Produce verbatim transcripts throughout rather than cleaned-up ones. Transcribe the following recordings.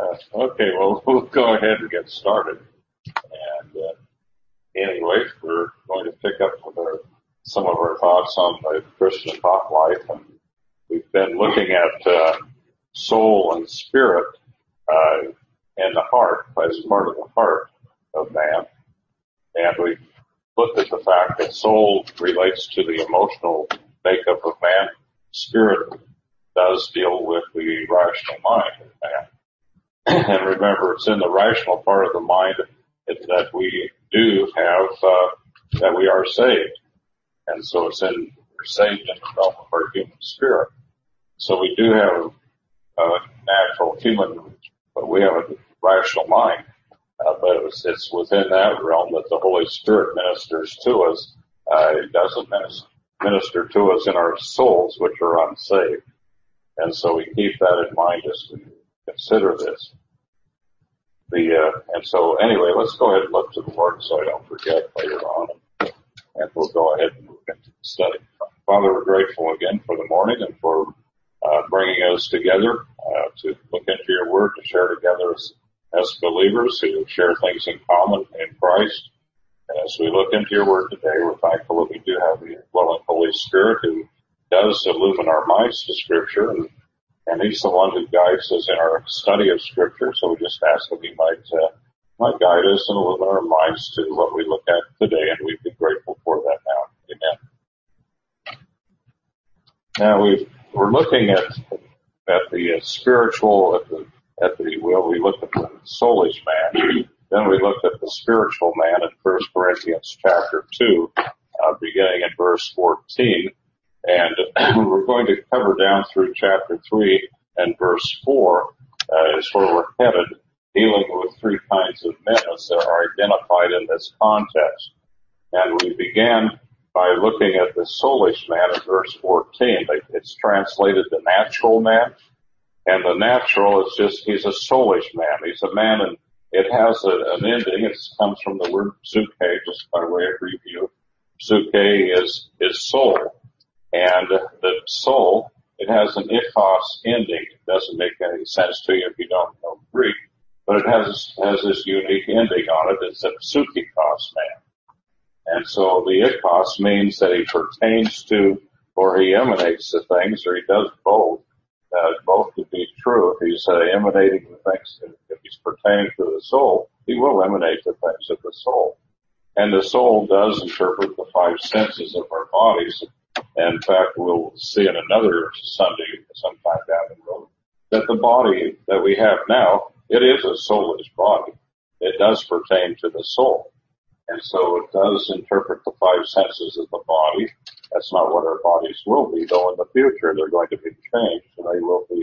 Uh, okay, well, we'll go ahead and get started. And uh, anyway, we're going to pick up with our, some of our thoughts on the Christian thought life. And we've been looking at uh, soul and spirit uh, and the heart as part of the heart of man. And we've looked at the fact that soul relates to the emotional makeup of man. Spirit does deal with the rational mind of man. And remember, it's in the rational part of the mind that we do have, uh, that we are saved. And so it's in, we're saved in the realm of our human spirit. So we do have a natural human, but we have a rational mind. Uh, but it's, it's within that realm that the Holy Spirit ministers to us. Uh, it doesn't minister, minister to us in our souls, which are unsaved. And so we keep that in mind as we consider this. The, uh, and so anyway, let's go ahead and look to the Lord so I don't forget later on. And we'll go ahead and move into the study. Father, we're grateful again for the morning and for, uh, bringing us together, uh, to look into your word, to share together as, as believers who share things in common in Christ. And as we look into your word today, we're thankful that we do have the indwelling Holy Spirit who does illumine our minds to Scripture, and, and He's the one who guides us in our study of Scripture. So we just ask that He might uh, might guide us and illumine our minds to what we look at today, and we'd be grateful for that now. Amen. Now we we're looking at at the uh, spiritual at the at the well we looked at the soulish man, then we looked at the spiritual man in First Corinthians chapter two, uh, beginning in verse fourteen. And we're going to cover down through chapter three and verse four, uh, is where we're headed, dealing with three kinds of men as they are identified in this context. And we began by looking at the soulish man in verse fourteen. It's translated the natural man. And the natural is just, he's a soulish man. He's a man, and it has a, an ending. It comes from the word psuche, just by way of review. Psuche is, is soul. And the soul, it has an ichos ending. It doesn't make any sense to you if you don't know Greek, but it has, has this unique ending on it. It's a psuchikos man. And so the ichos means that he pertains to, or he emanates the things, or he does both. Uh, both could be true. If he's uh, emanating the things, if he's pertaining to the soul, he will emanate the things of the soul. And the soul does interpret the five senses of our bodies. And in fact, we'll see in another Sunday sometime down the road that the body that we have now, it is a soulish body. It does pertain to the soul. And so it does interpret the five senses of the body. That's not what our bodies will be, though in the future they're going to be changed. And they will be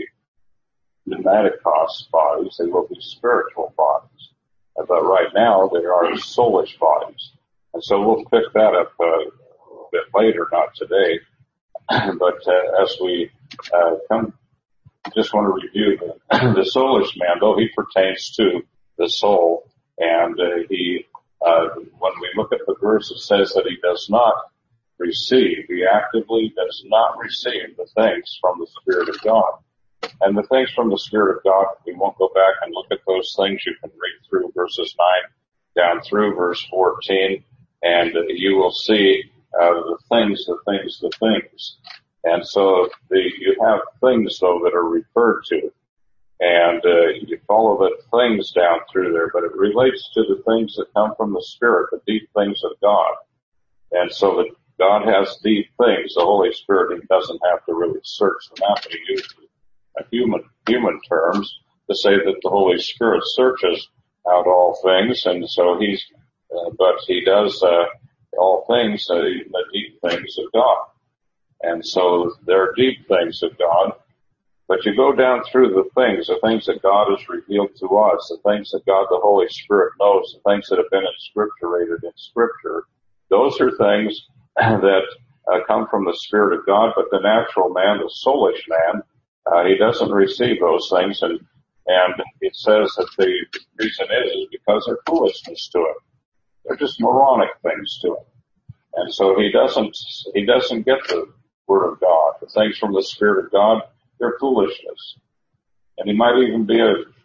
pneumaticos bodies. They will be spiritual bodies. But right now they are soulish bodies. And so we'll pick that up uh, bit later, not today, but uh, as we uh, come, just want to review the, the soulish man, though he pertains to the soul, and uh, he, uh, when we look at the verse, it says that he does not receive, he actively does not receive the things from the Spirit of God. And the things from the Spirit of God, we won't go back and look at those things. You can read through verses nine down through verse fourteen, and uh, you will see Uh, the things, the things, the things. And so the, you have things though that are referred to. And, uh, you follow the things down through there, but it relates to the things that come from the Spirit, the deep things of God. And so that God has deep things. The Holy Spirit, he doesn't have to really search them out. He uses a human, human terms to say that the Holy Spirit searches out all things. And so he's, uh, but he does, uh, all things, uh, the deep things of God. And so there are deep things of God, but you go down through the things, the things that God has revealed to us, the things that God the Holy Spirit knows, the things that have been inscripturated in Scripture. Those are things that uh, come from the Spirit of God, but the natural man, the soulish man, uh, he doesn't receive those things, and and it says that the reason is, is because they're foolishness to him. They're just moronic things to him. And so he doesn't, he doesn't get the Word of God. The things from the Spirit of God, they're foolishness. And he might even be a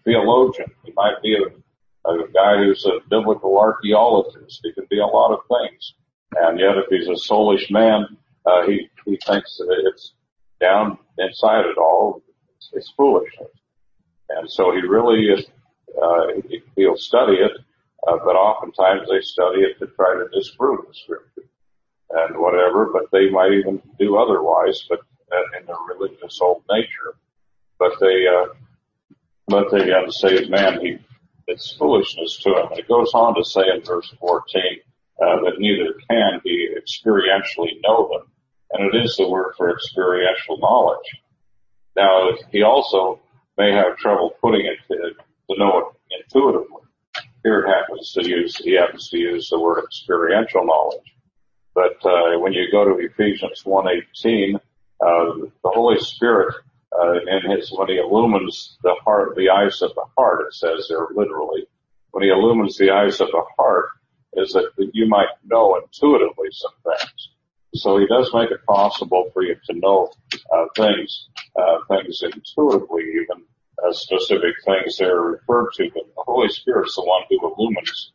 theologian. He might be a, a guy who's a biblical archaeologist. He can be a lot of things. And yet if he's a soulish man, uh, he, he thinks that it's down inside it all. It's, it's foolishness. And so he really is, uh, he, he'll study it, uh, but oftentimes they study it to try to disprove the scripture and whatever, but they might even do otherwise, but uh, in their religious old nature. But they, uh, but the unsaved man, he, it's foolishness to him. And it goes on to say in verse fourteen, uh, that neither can he experientially know them. And it is the word for experiential knowledge. Now, he also may have trouble putting it to, to know it intuitively. Here it happens to use, he happens to use the word experiential knowledge. But, uh, when you go to Ephesians one eighteen, uh, the Holy Spirit, uh, in his, when he illumines the heart, the eyes of the heart, it says there literally, when he illumines the eyes of the heart, is that you might know intuitively some things. So he does make it possible for you to know, uh, things, uh, things intuitively, even, uh, specific things that are referred to, but the Holy Spirit's the one who illumines.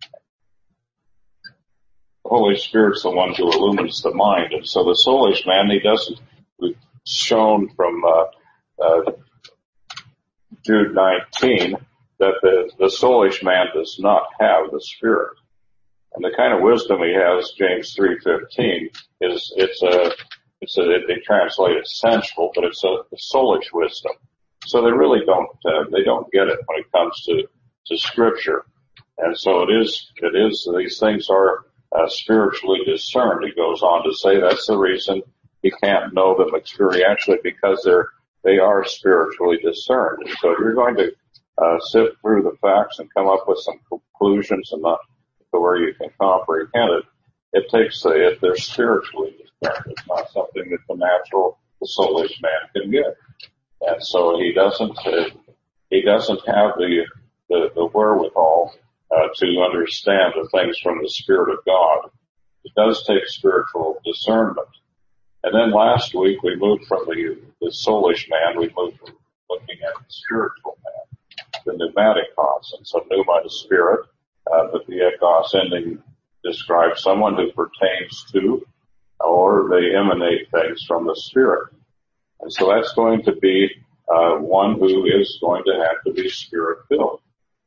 The Holy Spirit's the one who illumines the mind. And so the soulish man, he doesn't, we've shown from, uh, uh, Jude nineteen that the, the soulish man does not have the Spirit. And the kind of wisdom he has, James three fifteen, is, it's a, it's a, they translate it sensual, but it's a, a soulish wisdom. So they really don't, uh, they don't get it when it comes to, to scripture. And so it is, it is, these things are, uh, spiritually discerned. He goes on to say that's the reason he can't know them experientially, because they're, they are spiritually discerned. And so if you're going to, uh, sift through the facts and come up with some conclusions and not to where you can comprehend it, it takes, uh, if they're spiritually discerned. It's not something that the natural, the soulish man can get. And so he doesn't, uh, he doesn't have the, the, the wherewithal, uh, to understand the things from the Spirit of God. It does take spiritual discernment. And then last week we moved from the, the soulish man, we moved from looking at the spiritual man, the pneumaticos. And so pneuma is spirit, uh, but the ekos ending describes someone who pertains to, or they emanate things from the Spirit. And so that's going to be, uh, one who is going to have to be Spirit-filled.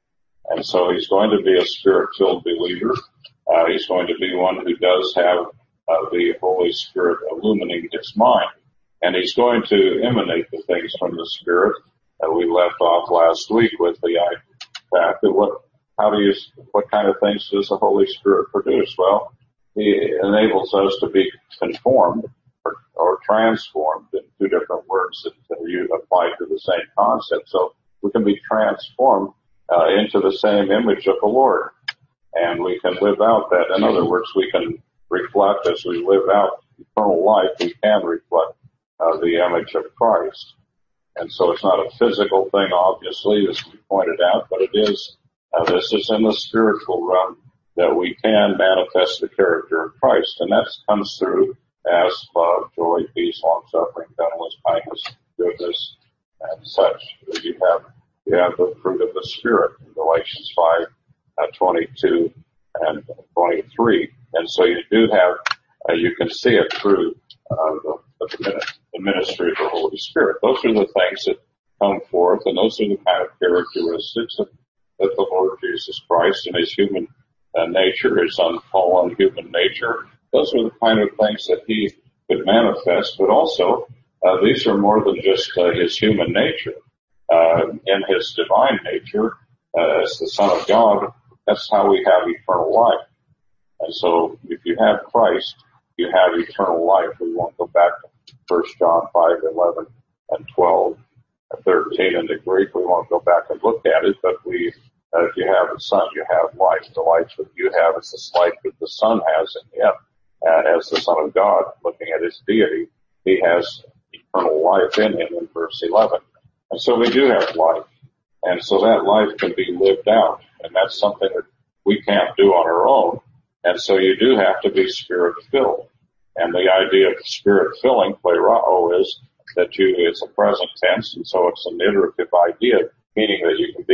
And so he's going to be a Spirit-filled believer. Uh, he's going to be one who does have, uh, the Holy Spirit illumining his mind. And he's going to emanate the things from the Spirit. Uh, we left off last week with the fact that what, how do you, what kind of things does the Holy Spirit produce? Well, he enables us to be conformed or, or transformed, in two different words that you apply to the same concept. So we can be transformed uh, into the same image of the Lord, and we can live out that. In other words, we can reflect as we live out eternal life. We can reflect uh, the image of Christ, and so it's not a physical thing, obviously, as we pointed out, but it is. Uh, this is in the spiritual realm that we can manifest the character of Christ, and that comes through as love, joy, peace, long-suffering, gentleness, kindness, goodness, and such. You have, you have the fruit of the Spirit in Galatians five, uh, twenty-two and twenty-three. And so you do have, uh, you can see it through, uh, the, the, the ministry of the Holy Spirit. Those are the things that come forth, and those are the kind of characteristics that, that the Lord Jesus Christ in his human uh, nature, his unfallen human nature, those are the kind of things that he could manifest, but also, uh, these are more than just uh, his human nature. Uh, in his divine nature, uh, as the Son of God, that's how we have eternal life. And so, if you have Christ, you have eternal life. We won't go back to First John five, eleven, and twelve, and thirteen in the Greek. We won't go back and look at it, but we, uh, if you have the Son, you have life. The life that you have is the life that the Son has in him. And as the Son of God, looking at his deity, he has eternal life in him in verse eleven. And so we do have life. And so that life can be lived out. And that's something that we can't do on our own. And so you do have to be Spirit-filled. And the idea of Spirit-filling, plerao, is that you, it's a present tense, and so it's an iterative idea, meaning that you can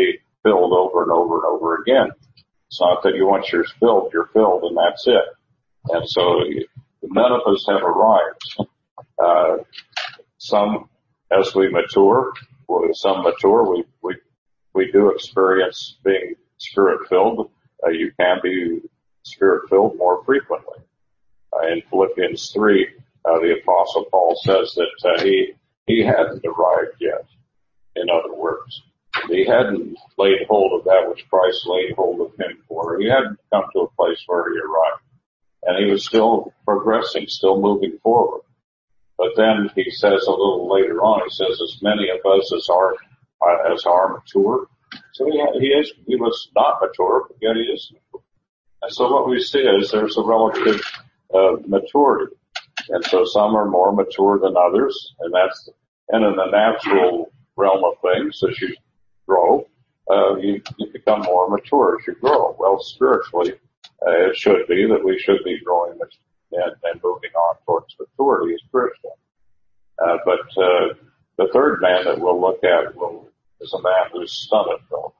again. It's not that you once you're filled, you're filled and that's it. And so none of us have arrived. Uh, some, as we mature, some mature, we, we, we do experience being spirit-filled. Uh, you can be spirit-filled more frequently. Uh, in Philippians three, uh, the Apostle Paul says that uh, he, he hadn't arrived yet, in other words. He hadn't laid hold of that which Christ laid hold of him for. He hadn't come to a place where he arrived. And he was still progressing, still moving forward. But then he says a little later on, he says, as many of us as are, uh, as are mature. So he, he is, he was not mature, but yet he is mature. And so what we see is there's a relative, uh, maturity. And so some are more mature than others, and that's, and in the natural realm of things, as you grow, uh, you, you become more mature as you grow. Well, spiritually, uh, it should be that we should be growing and, and moving on towards maturity spiritually. Uh, but, uh, the third man that we'll look at will, is a man who's stunted, though.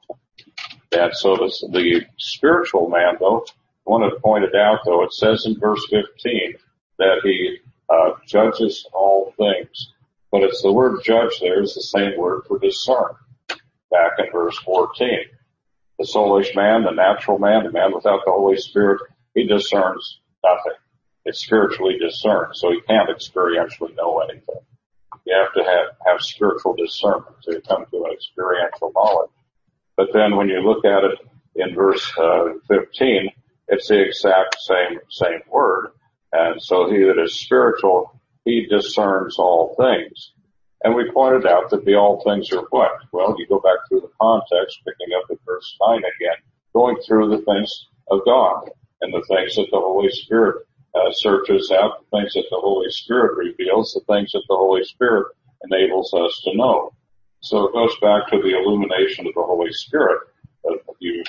And so this, the spiritual man, though, I want to point it out, though, it says in verse fifteen that he, uh, judges all things. But it's the word judge there is the same word for discern. Back in verse fourteen. The soulish man, the natural man, the man without the Holy Spirit, he discerns nothing. It's spiritually discerned, so he can't experientially know anything. You have to have, have spiritual discernment to come to an experiential knowledge. But then when you look at it in verse uh, fifteen, it's the exact same, same word. And so he that is spiritual, he discerns all things. And we pointed out that the all things are what? Well, you go back through the context, picking up at verse nine again, going through the things of God and the things that the Holy Spirit uh, searches out, the things that the Holy Spirit reveals, the things that the Holy Spirit enables us to know. So it goes back to the illumination of the Holy Spirit that you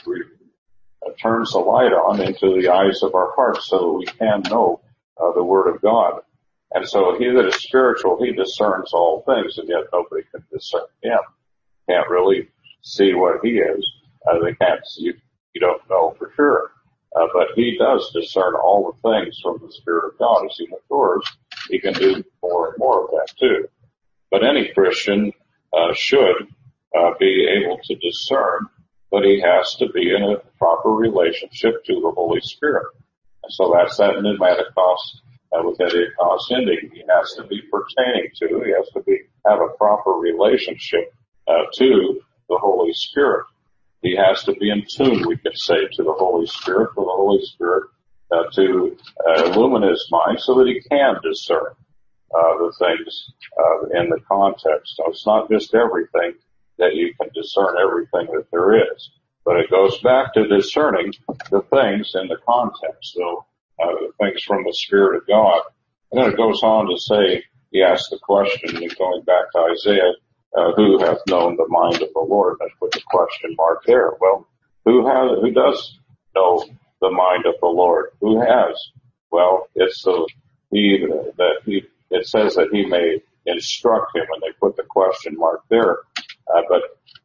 uh, turns the light on into the eyes of our hearts so that we can know uh, the Word of God. And so he that is spiritual, he discerns all things, and yet nobody can discern him. Can't really see what he is. Uh, they can't see, you don't know for sure. Uh, but he does discern all the things from the Spirit of God. As he matures, he can do more and more of that too. But any Christian uh, should uh, be able to discern, but he has to be in a proper relationship to the Holy Spirit. And so that's that pneumatikos. Uh, with Ediakos ending, he has to be pertaining to, he has to be, have a proper relationship, uh, to the Holy Spirit. He has to be in tune, we could say, to the Holy Spirit, for the Holy Spirit, uh, to, uh, illumine his mind so that he can discern, uh, the things, uh, in the context. So it's not just everything that you can discern everything that there is, but it goes back to discerning the things in the context. So, Uh, things from the Spirit of God. And then it goes on to say, he asks the question, going back to Isaiah, uh, who hath known the mind of the Lord? And put the question mark there. Well, who has, who does know the mind of the Lord? Who has? Well, it's the, he, that he, it says that he may instruct him, and they put the question mark there. Uh, but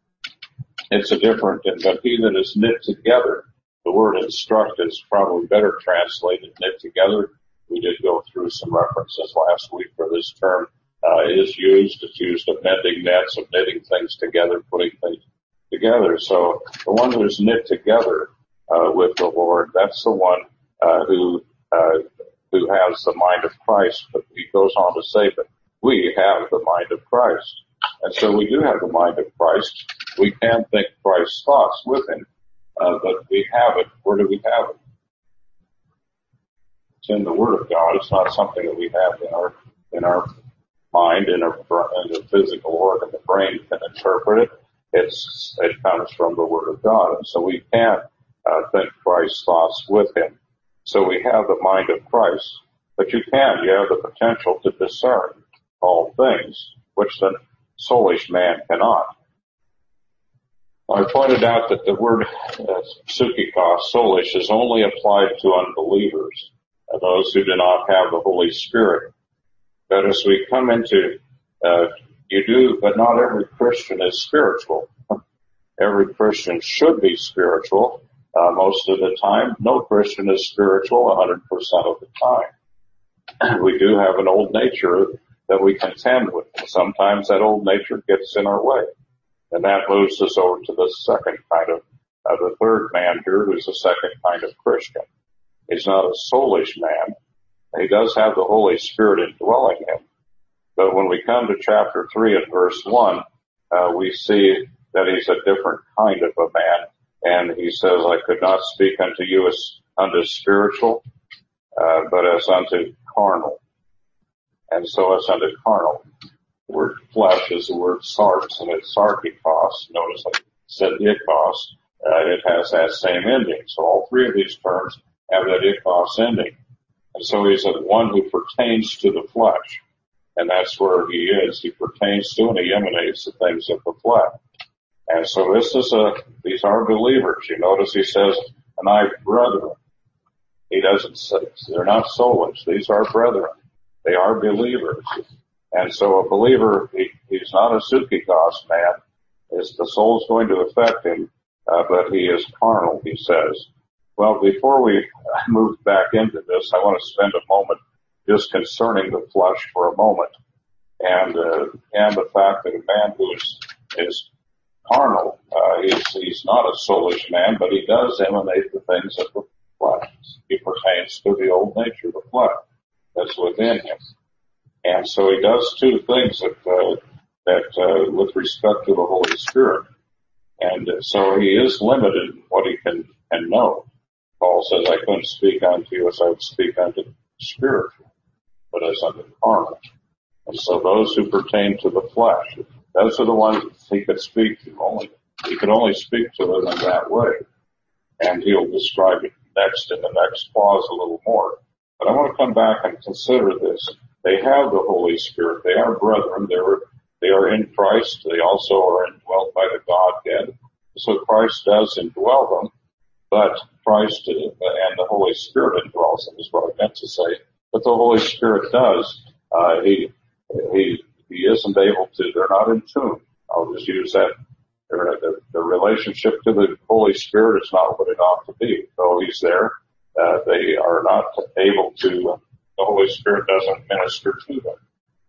it's a different, but he that is knit together. The word instruct is probably better translated knit together. We did go through some references last week where this term uh, is used. It's used of mending nets, of knitting things together, putting things together. So the one who's knit together uh, with the Lord, that's the one uh, who uh, who has the mind of Christ. But he goes on to say that we have the mind of Christ. And so we do have the mind of Christ. We can think Christ's thoughts with him. Uh, but we have it. Where do we have it? It's in the Word of God. It's not something that we have in our in our mind, in our in the physical organ. The brain can interpret it. It's it comes from the Word of God, and so we can uh, think Christ's thoughts with Him. So we have the mind of Christ, but you can. You have the potential to discern all things, which the soulish man cannot. I pointed out that the word uh, psychikos, soulish, is only applied to unbelievers, uh, those who do not have the Holy Spirit. But as we come into, uh, you do, but not every Christian is spiritual. every Christian should be spiritual. Uh, most of the time, no Christian is spiritual one hundred percent of the time. We do have an old nature that we contend with. Sometimes that old nature gets in our way. And that moves us over to the second kind of, uh, the third man here, who's the second kind of Christian. He's not a soulish man. He does have the Holy Spirit indwelling him. But when we come to chapter three and verse one, uh, we see that he's a different kind of a man. And he says, I could not speak unto you as unto spiritual, uh, but as unto carnal. And so as unto carnal. The word flesh is the word sarx, and it's sarkikos. Notice I said ikos. Uh, it has that same ending. So all three of these terms have that ikos ending. And so he's the one who pertains to the flesh. And that's where he is. He pertains to and he emanates the things of the flesh. And so this is a, these are believers. You notice he says, and I brethren. He doesn't say, they're not soulish. These are brethren. They are believers. And so a believer, he, he's not a sukikos man. It's, the soul's going to affect him, uh, but he is carnal, he says. Well, before we move back into this, I want to spend a moment just concerning the flesh for a moment. And, uh, and the fact that a man who is, is carnal, uh, he's, he's not a soulish man, but he does emanate the things of the flesh. He pertains to the old nature of the flesh that's within him. And so he does two things that, uh, that, uh, with respect to the Holy Spirit. And uh, so he is limited in what he can, can know. Paul says, I couldn't speak unto you as I would speak unto spiritual, but as unto carnal. And so those who pertain to the flesh, those are the ones he could speak to only. He could only speak to them in that way. And he'll describe it next in the next clause a little more. But I want to come back and consider this. They have the Holy Spirit. They are brethren. They are, they are in Christ. They also are indwelt by the Godhead. So Christ does indwell them, but Christ and the Holy Spirit indwells them is what I meant to say. But the Holy Spirit does. Uh, he, he, he isn't able to, they're not in tune. I'll just use that. The, the relationship to the Holy Spirit is not what it ought to be. Though he's there, uh, they are not able to, the Holy Spirit doesn't minister to them.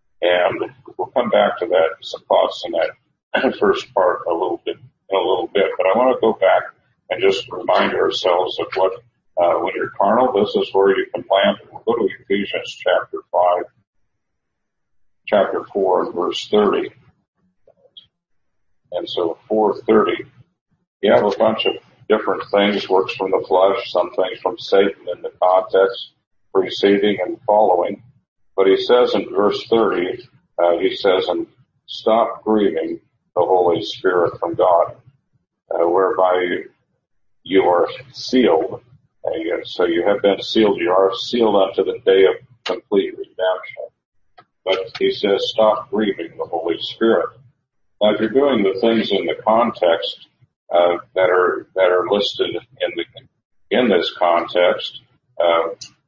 And we'll come back to that, some thoughts in that first part a little bit, in a little bit. But I want to go back and just remind ourselves of what, uh, when you're carnal, this is where you can land. We'll go to Ephesians chapter five, chapter four, and verse thirty. And so four thirty, you have a bunch of different things, works from the flesh, some things from Satan in the context, preceding and following. But he says in verse thirty, uh, he says, and stop grieving the Holy Spirit from God, uh, whereby you are sealed. Uh, so you have been sealed. You are sealed unto the day of complete redemption. But he says, stop grieving the Holy Spirit. Now, if you're doing the things in the context uh, that are that are listed in the in this context, uh,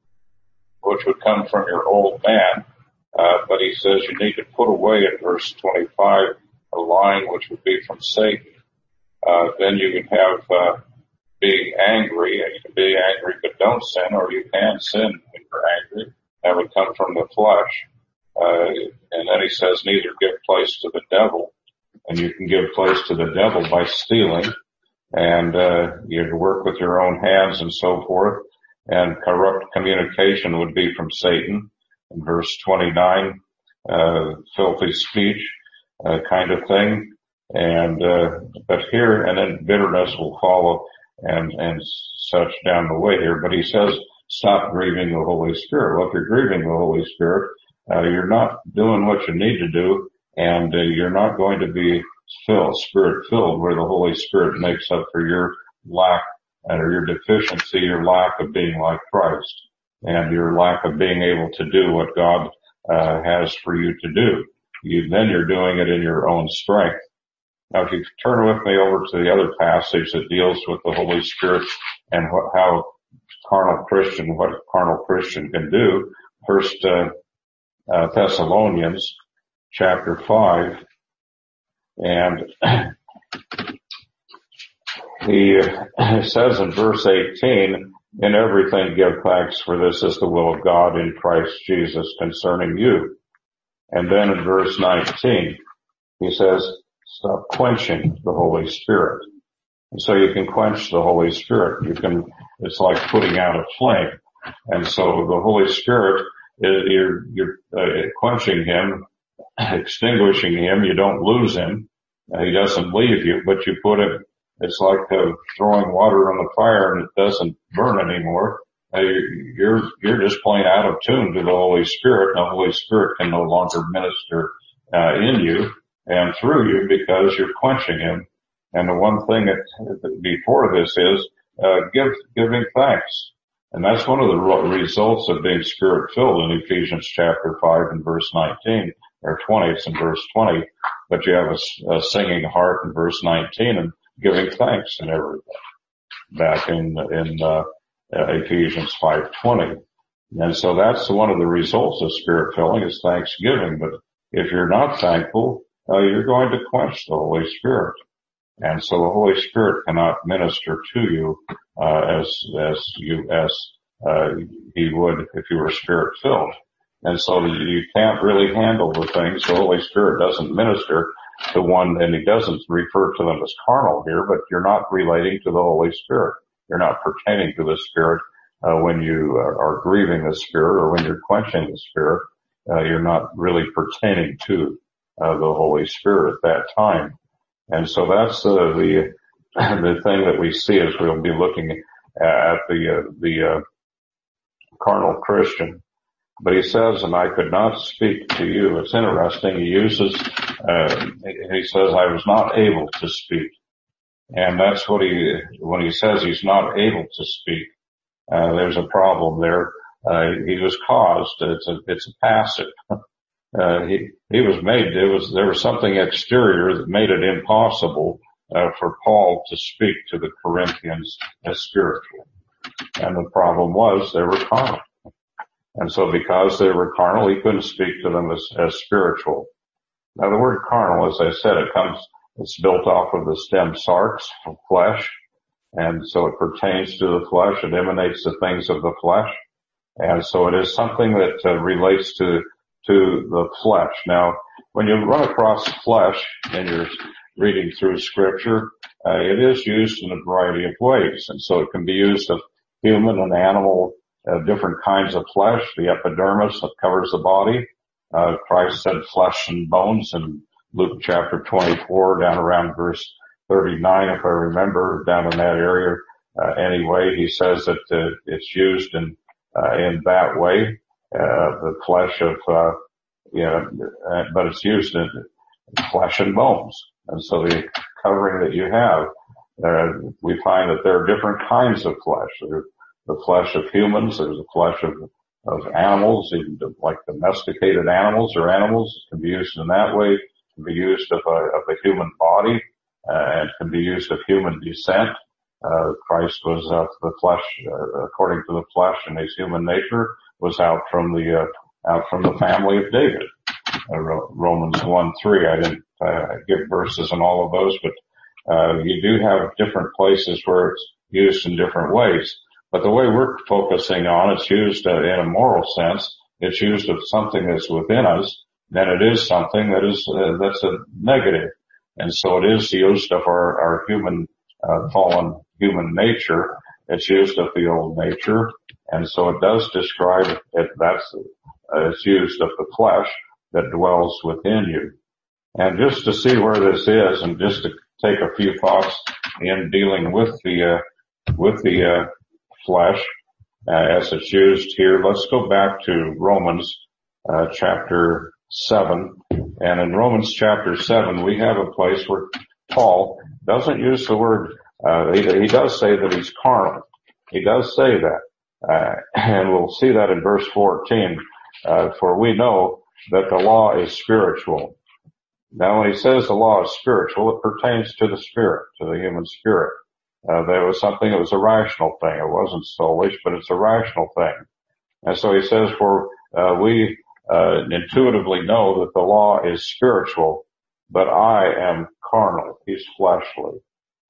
which would come from your old man, uh, but he says you need to put away in verse twenty-five a line which would be from Satan. Uh, then you can have uh, being angry, and you can be angry but don't sin, or you can sin when you're angry. That would come from the flesh. Uh, and then he says, neither give place to the devil. And you can give place to the devil by stealing, and uh you work with your own hands and so forth. And corrupt communication would be from Satan. In verse twenty-nine, uh filthy speech, uh, kind of thing. And uh but here, and then bitterness will follow, and and such down the way here. But he says, stop grieving the Holy Spirit. Well, if you're grieving the Holy Spirit, uh you're not doing what you need to do. And uh, you're not going to be filled, spirit-filled, where the Holy Spirit makes up for your lack or your deficiency, your lack of being like Christ, and your lack of being able to do what God uh, has for you to do. You, then you're doing it in your own strength. Now, if you turn with me over to the other passage that deals with the Holy Spirit and what, how carnal Christian, what a carnal Christian can do, First uh, uh, Thessalonians chapter five, and he says in verse eighteen, in everything give thanks, for this is the will of God in Christ Jesus concerning you. And then in verse nineteen, he says, stop quenching the Holy Spirit. And so you can quench the Holy Spirit. You can, it's like putting out a flame. And so the Holy Spirit, you're, you're uh, quenching him, extinguishing him. You don't lose him. He doesn't leave you, but you put it, it's like uh, throwing water on the fire and it doesn't burn anymore. Uh, you're, you're just plain out of tune to the Holy Spirit. And the Holy Spirit can no longer minister uh, in you and through you because you're quenching him. And the one thing that before this is uh, give, giving thanks. And that's one of the results of being Spirit-filled in Ephesians chapter five and verse nineteen, or twenty, it's in verse twenty, but you have a, a singing heart in verse nineteen and giving thanks in everything. Back in, in, uh, Ephesians five twenty. And so that's one of the results of Spirit-filling is thanksgiving. But if you're not thankful, uh, you're going to quench the Holy Spirit. And so the Holy Spirit cannot minister to you, uh, as, as you, as, uh, he would if you were Spirit-filled. And so you can't really handle the things. The Holy Spirit doesn't minister to one, and he doesn't refer to them as carnal here, but you're not relating to the Holy Spirit. You're not pertaining to the Spirit, uh, when you are, are grieving the Spirit or when you're quenching the Spirit. Uh, you're not really pertaining to, uh, the Holy Spirit at that time. And so that's, uh, the, the thing that we see as we'll be looking at the, uh, the, uh, carnal Christian. But he says, and I could not speak to you. It's interesting. He uses, uh, he says, I was not able to speak. And that's what he, when he says he's not able to speak, uh, there's a problem there. Uh, he was caused. It's a, it's a passive. Uh, he, he was made, it was, there was something exterior that made it impossible, uh, for Paul to speak to the Corinthians as spiritual. And the problem was they were carnal. And so because they were carnal, he couldn't speak to them as, as spiritual. Now the word carnal, as I said, it comes, it's built off of the stem sarx, flesh. And so it pertains to the flesh. It emanates the things of the flesh. And so it is something that uh, relates to, to the flesh. Now, when you run across flesh and you're reading through scripture, uh, it is used in a variety of ways. And so it can be used of human and animal, uh, different kinds of flesh, the epidermis that covers the body. Uh, Christ said flesh and bones in Luke chapter twenty-four, down around verse thirty-nine, if I remember, down in that area. Uh, anyway, he says that uh, it's used in, uh, in that way. Uh, the flesh of, uh, you know, uh, but it's used in flesh and bones. And so the covering that you have, uh, we find that there are different kinds of flesh. There's the flesh of humans, there's the flesh of, of animals, even like domesticated animals or animals. It can be used in that way. It can be used of a, of a human body, uh, and can be used of human descent. Uh, Christ was, uh, the flesh, uh, according to the flesh and his human nature, was out from the, uh, out from the family of David. Uh, Romans one three, I didn't, uh, give verses on all of those, but, uh, you do have different places where it's used in different ways. But the way we're focusing on, it's used uh, in a moral sense. It's used of something that's within us, then it is something that is, uh, that's a negative. And so it is used of our, our human, uh, fallen human nature. It's used of the old nature. And so it does describe it, that's, uh, it's used of the flesh that dwells within you. And just to see where this is and just to take a few thoughts in dealing with the, uh, with the, uh, flesh, uh, as it's used here, let's go back to Romans, uh, chapter seven. And in Romans chapter seven, we have a place where Paul doesn't use the word, uh, he, he does say that he's carnal. He does say that. Uh, and we'll see that in verse fourteen, uh, for we know that the law is spiritual. Now when he says the law is spiritual, it pertains to the spirit, to the human spirit. Uh, there was something that was a rational thing. It wasn't soulish, but it's a rational thing. And so he says, for, uh, we, uh, intuitively know that the law is spiritual, but I am carnal. He's fleshly.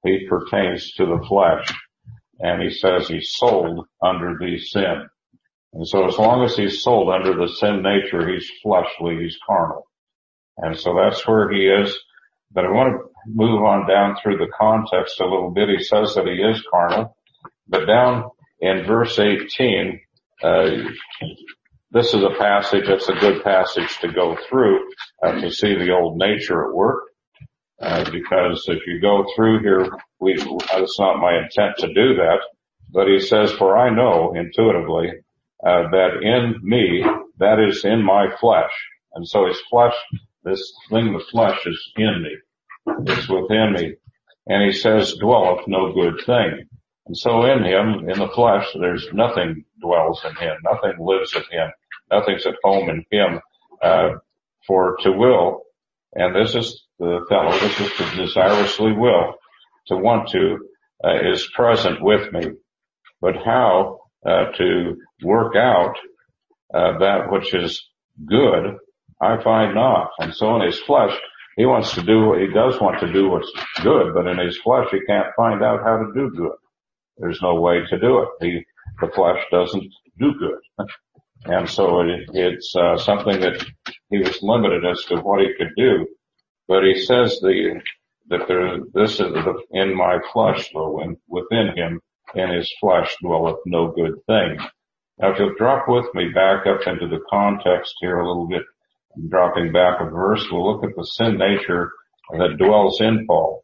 he pertains to the flesh. And he says he's sold under the sin. And so as long as he's sold under the sin nature, he's fleshly, he's carnal. And so that's where he is. But I want to move on down through the context a little bit. He says that he is carnal. But down in verse eighteen, uh, this is a passage that's a good passage to go through uh, to see the old nature at work. Uh, because if you go through here, we, it's not my intent to do that, but he says, for I know intuitively, uh, that in me, that is in my flesh. And so his flesh, this thing, the flesh is in me. It's within me. And he says, dwelleth no good thing. And so in him, in the flesh, there's nothing dwells in him. Nothing lives in him. Nothing's at home in him, uh, for to will. And this is the fellow, this is to desiriously will, to want to, uh, is present with me. But how, uh, to work out, uh, that which is good, I find not. And so in his flesh, he wants to do, he does want to do what's good, but in his flesh, he can't find out how to do good. There's no way to do it. He, the flesh doesn't do good. And so it, it's, uh, something that he was limited as to what he could do. But he says the, that there, this is the, in my flesh, though, and within him, in his flesh dwelleth no good thing. Now if you'll drop with me back up into the context here a little bit, dropping back a verse, we'll look at the sin nature that dwells in Paul.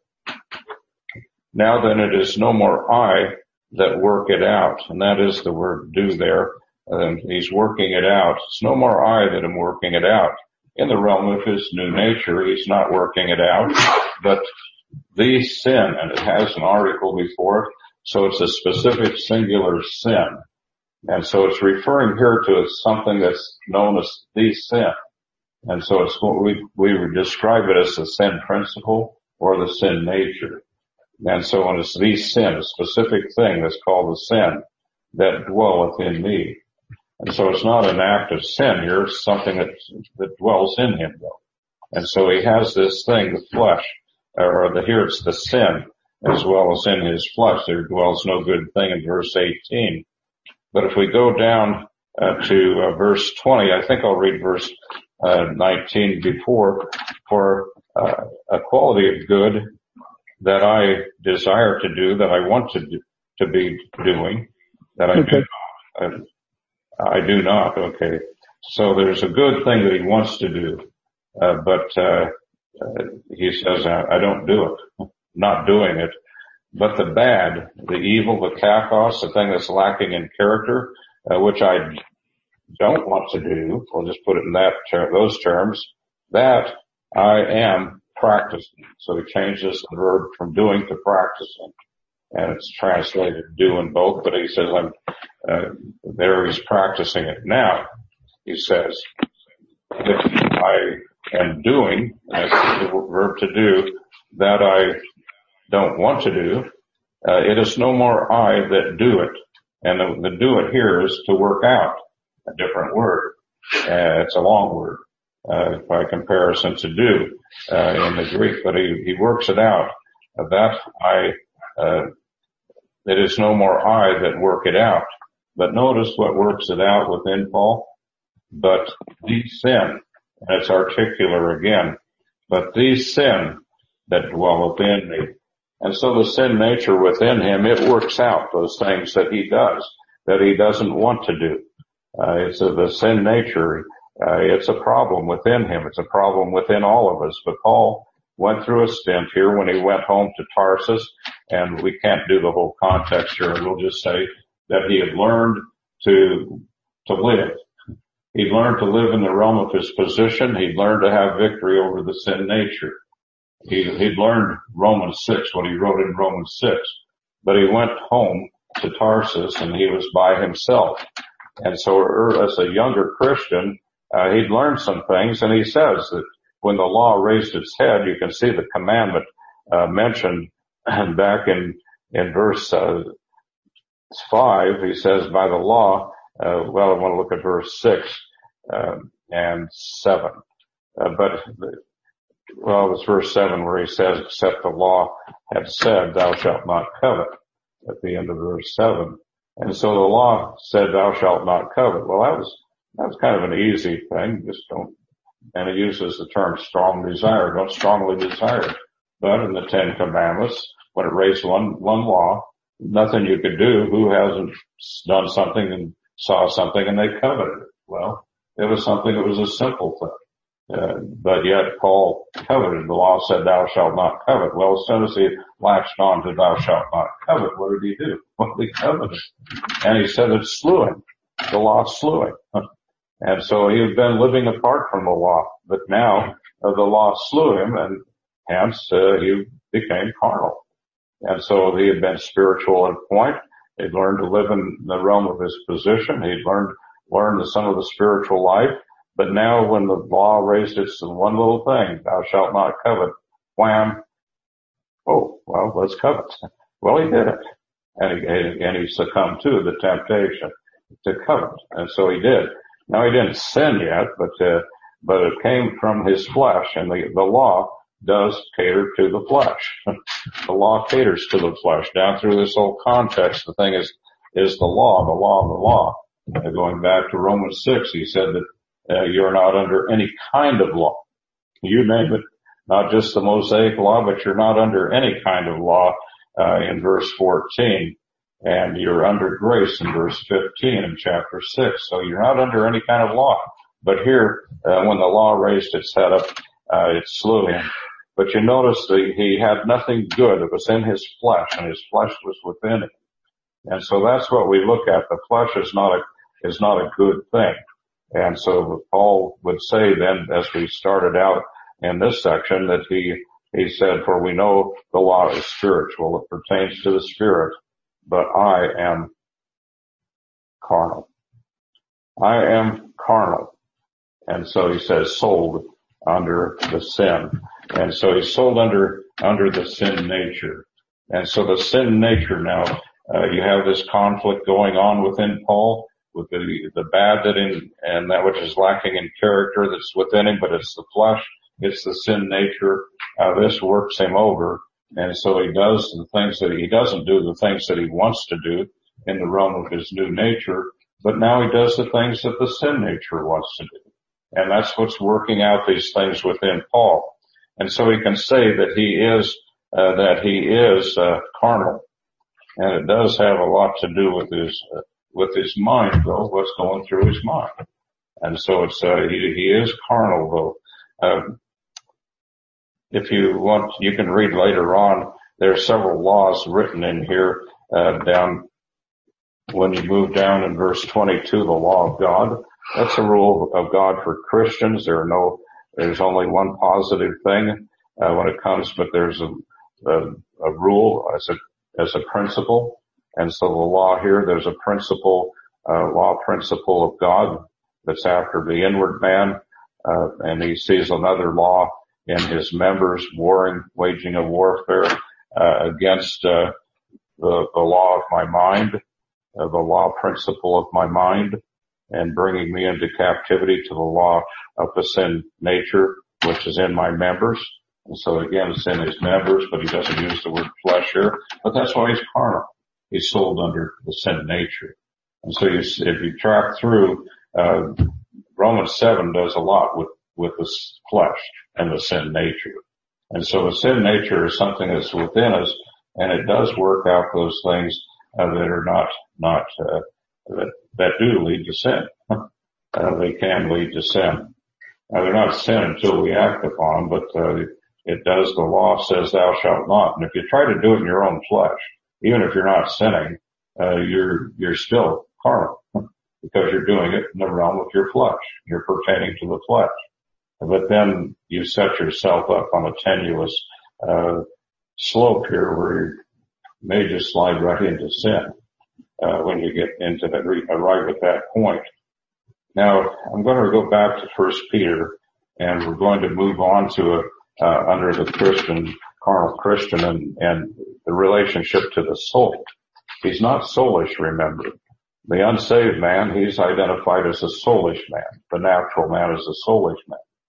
Now then it is no more I that work it out, and that is the word do there, and he's working it out. It's no more I that am working it out. In the realm of his new nature, he's not working it out, but the sin, and it has an article before it, so it's a specific singular sin. And so it's referring here to something that's known as the sin. And so it's what we, we would describe it as the sin principle or the sin nature. And so when it's the sin, a specific thing that's called the sin that dwelleth in me. And so it's not an act of sin here, it's something that, that dwells in him though. And so he has this thing, the flesh, or the, here it's the sin, as well as in his flesh. There dwells no good thing in verse eighteen. But if we go down uh, to uh, verse twenty, I think I'll read verse uh, nineteen before, for uh, a quality of good that I desire to do, that I want to do, to be doing, that I okay. do not. Uh, I do not, okay. So there's a good thing that he wants to do, uh, but uh, uh he says, I, I don't do it, not doing it. But the bad, the evil, the kakos, the thing that's lacking in character, uh, which I don't want to do, we'll just put it in that ter- those terms, that I am practicing. So he changes the verb from doing to practicing. And it's translated doing both, but he says, I'm, uh, there he's practicing it. Now, he says, if I am doing, as the verb to do, that I don't want to do, uh, it is no more I that do it. And the, the do it here is to work out, a different word. Uh, it's a long word, uh, by comparison to do, uh, in the Greek, but he, he works it out. Uh, that I, uh, it is no more I that work it out. But notice what works it out within Paul. But the sin, and it's articular again, but the sin that dwelleth in me. And so the sin nature within him, it works out those things that he does, that he doesn't want to do. Uh, it's a, the sin nature, uh, it's a problem within him. It's a problem within all of us. But Paul went through a stint here when he went home to Tarsus, and we can't do the whole context here. We'll just say that he had learned to, to live. He learned to live in the realm of his position. He learned to have victory over the sin nature. He, he'd learned Romans six, what he wrote in Romans six. But he went home to Tarsus and he was by himself. And so as a younger Christian, uh, he'd learned some things, and he says that when the law raised its head, you can see the commandment, uh, mentioned back in, in verse, uh, five. He says by the law, uh, well, I want to look at verse six, uh, and seven. Uh, but the, well, it was verse seven where he says, except the law had said, thou shalt not covet, at the end of verse seven. And so the law said, thou shalt not covet. Well, that was, that was kind of an easy thing. Just don't, and it uses the term strong desire. Don't strongly desire it. But in the Ten Commandments, when it raised one, one law, nothing you could do. Who hasn't done something and saw something and they coveted it? Well, it was something that was a simple thing. Uh, but yet Paul coveted. The law said, thou shalt not covet. Well, as soon as he latched on to thou shalt not covet, what did he do? Well, he coveted. And he said it slew him. The law slew him. And so he had been living apart from the law. But now uh, the law slew him, and hence uh, he became carnal. And so he had been spiritual at a point. He'd learned to live in the realm of his position. He'd learned, learned some of the spiritual life. But now when the law raised its one little thing, thou shalt not covet, wham, oh, well, let's covet. Well, he did it. And he, and he succumbed to the temptation to covet. And so he did. Now he didn't sin yet, but, uh, but it came from his flesh, and the, the law does cater to the flesh. The law caters to the flesh. Down through this whole context, the thing is, is the law, the law, the law. Uh, going back to Romans six, he said that Uh, you're not under any kind of law. You name it. Not just the Mosaic law, but you're not under any kind of law, uh, in verse fourteen. And you're under grace in verse fifteen in chapter six. So you're not under any kind of law. But here, uh, when the law raised its head up, uh, it slew him. But you notice that he had nothing good. It was in his flesh, and his flesh was within him. And so that's what we look at. The flesh is not a, is not a good thing. And so Paul would say then, as we started out in this section, that he, he said, for we know the law is spiritual. It pertains to the spirit, but I am carnal. I am carnal. And so he says sold under the sin. And so he's sold under, under the sin nature. And so the sin nature now, uh, you have this conflict going on within Paul, with the, the bad that in, and that which is lacking in character that's within him, but it's the flesh, it's the sin nature. Uh, this works him over. And so he does the things that he doesn't do, the things that he wants to do in the realm of his new nature, but now he does the things that the sin nature wants to do. And that's what's working out these things within Paul. And so he can say that he is, uh, that he is, uh, carnal. And it does have a lot to do with his, uh, with his mind, though, what's going through his mind. And so it's, uh, he, he is carnal, though. Um, if you want, you can read later on, there are several laws written in here, uh, down, when you move down in verse twenty-two, the law of God. That's a rule of God for Christians. There are no, there's only one positive thing, uh, when it comes, but there's a, a, a rule as a, as a principle. And so the law here, there's a principle, uh, law principle of God that's after the inward man, uh, and he sees another law in his members warring, waging a warfare, uh, against, uh, the, the law of my mind, uh, the law principle of my mind, and bringing me into captivity to the law of the sin nature, which is in my members. And so again, it's in his members, but he doesn't use the word flesh here, but that's why he's carnal. He's sold under the sin nature. And so you, if you track through, uh, Romans seven does a lot with, with the flesh and the sin nature. And so the sin nature is something that's within us, and it does work out those things, uh, that are not, not, uh, that, that do lead to sin. Uh, they can lead to sin. Now they're not sin until we act upon them, but, uh, it does, the law says thou shalt not. And if you try to do it in your own flesh, even if you're not sinning, uh, you're, you're still carnal because you're doing it in the realm of your flesh. You're pertaining to the flesh. But then you set yourself up on a tenuous, uh, slope here where you may just slide right into sin, uh, when you get into that, arrive at that point. Now, I'm going to go back to First Peter, and we're going to move on to a, uh, under the Christian, carnal Christian, and, and the relationship to the soul. He's not soulish, remember. The unsaved man, he's identified as a soulish man. The natural man is a soulish man.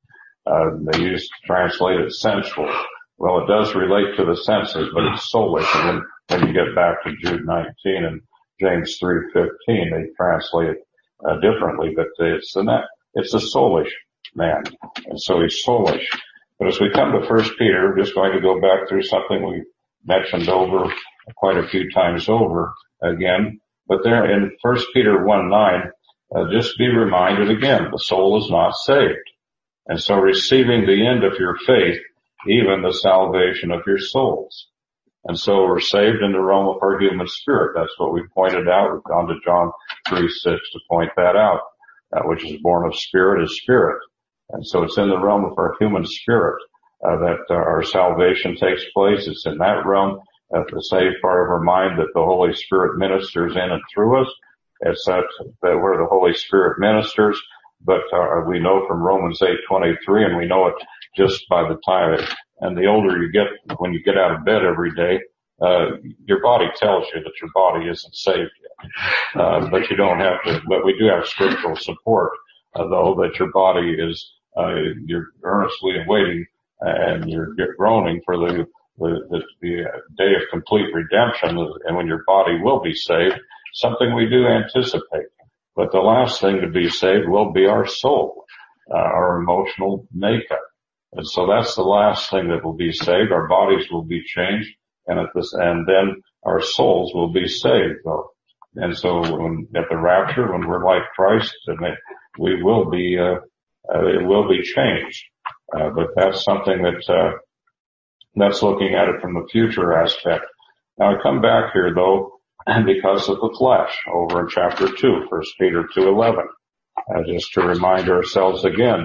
Uh, they used to translate it sensual. Well, it does relate to the senses, but it's soulish. And then when you get back to Jude nineteen and James three fifteen, they translate it uh, differently, but it's the net, it's a soulish man. And so he's soulish. But as we come to First Peter, we're just going to go back through something we mentioned over quite a few times over again. But there in First Peter one nine, uh, just be reminded again, the soul is not saved. And so receiving the end of your faith, even the salvation of your souls. And so we're saved in the realm of our human spirit. That's what we pointed out. We've gone to John three six to point that out. That which is born of spirit is spirit. And so it's in the realm of our human spirit uh, that uh, our salvation takes place. It's in that realm, uh, the saved part of our mind, that the Holy Spirit ministers in and through us. It's that, that where the Holy Spirit ministers. But uh, we know from Romans eight twenty-three, and we know it just by the time it, and the older you get, when you get out of bed every day, uh, your body tells you that your body isn't saved yet. Uh, but you don't have to, but we do have scriptural support, uh, though, that your body is, uh, you're earnestly awaiting and you're groaning for the, the, the, the day of complete redemption, and when your body will be saved, something we do anticipate. But the last thing to be saved will be our soul, uh, our emotional makeup. And so that's the last thing that will be saved. Our bodies will be changed, and at this, and then our souls will be saved, though. And so when, at the rapture, when we're like Christ, we will be, uh, uh it will be changed. Uh, but that's something that, uh, that's looking at it from the future aspect. Now I come back here, though, and because of the flesh, over in chapter two, First Peter two eleven, uh, just to remind ourselves again.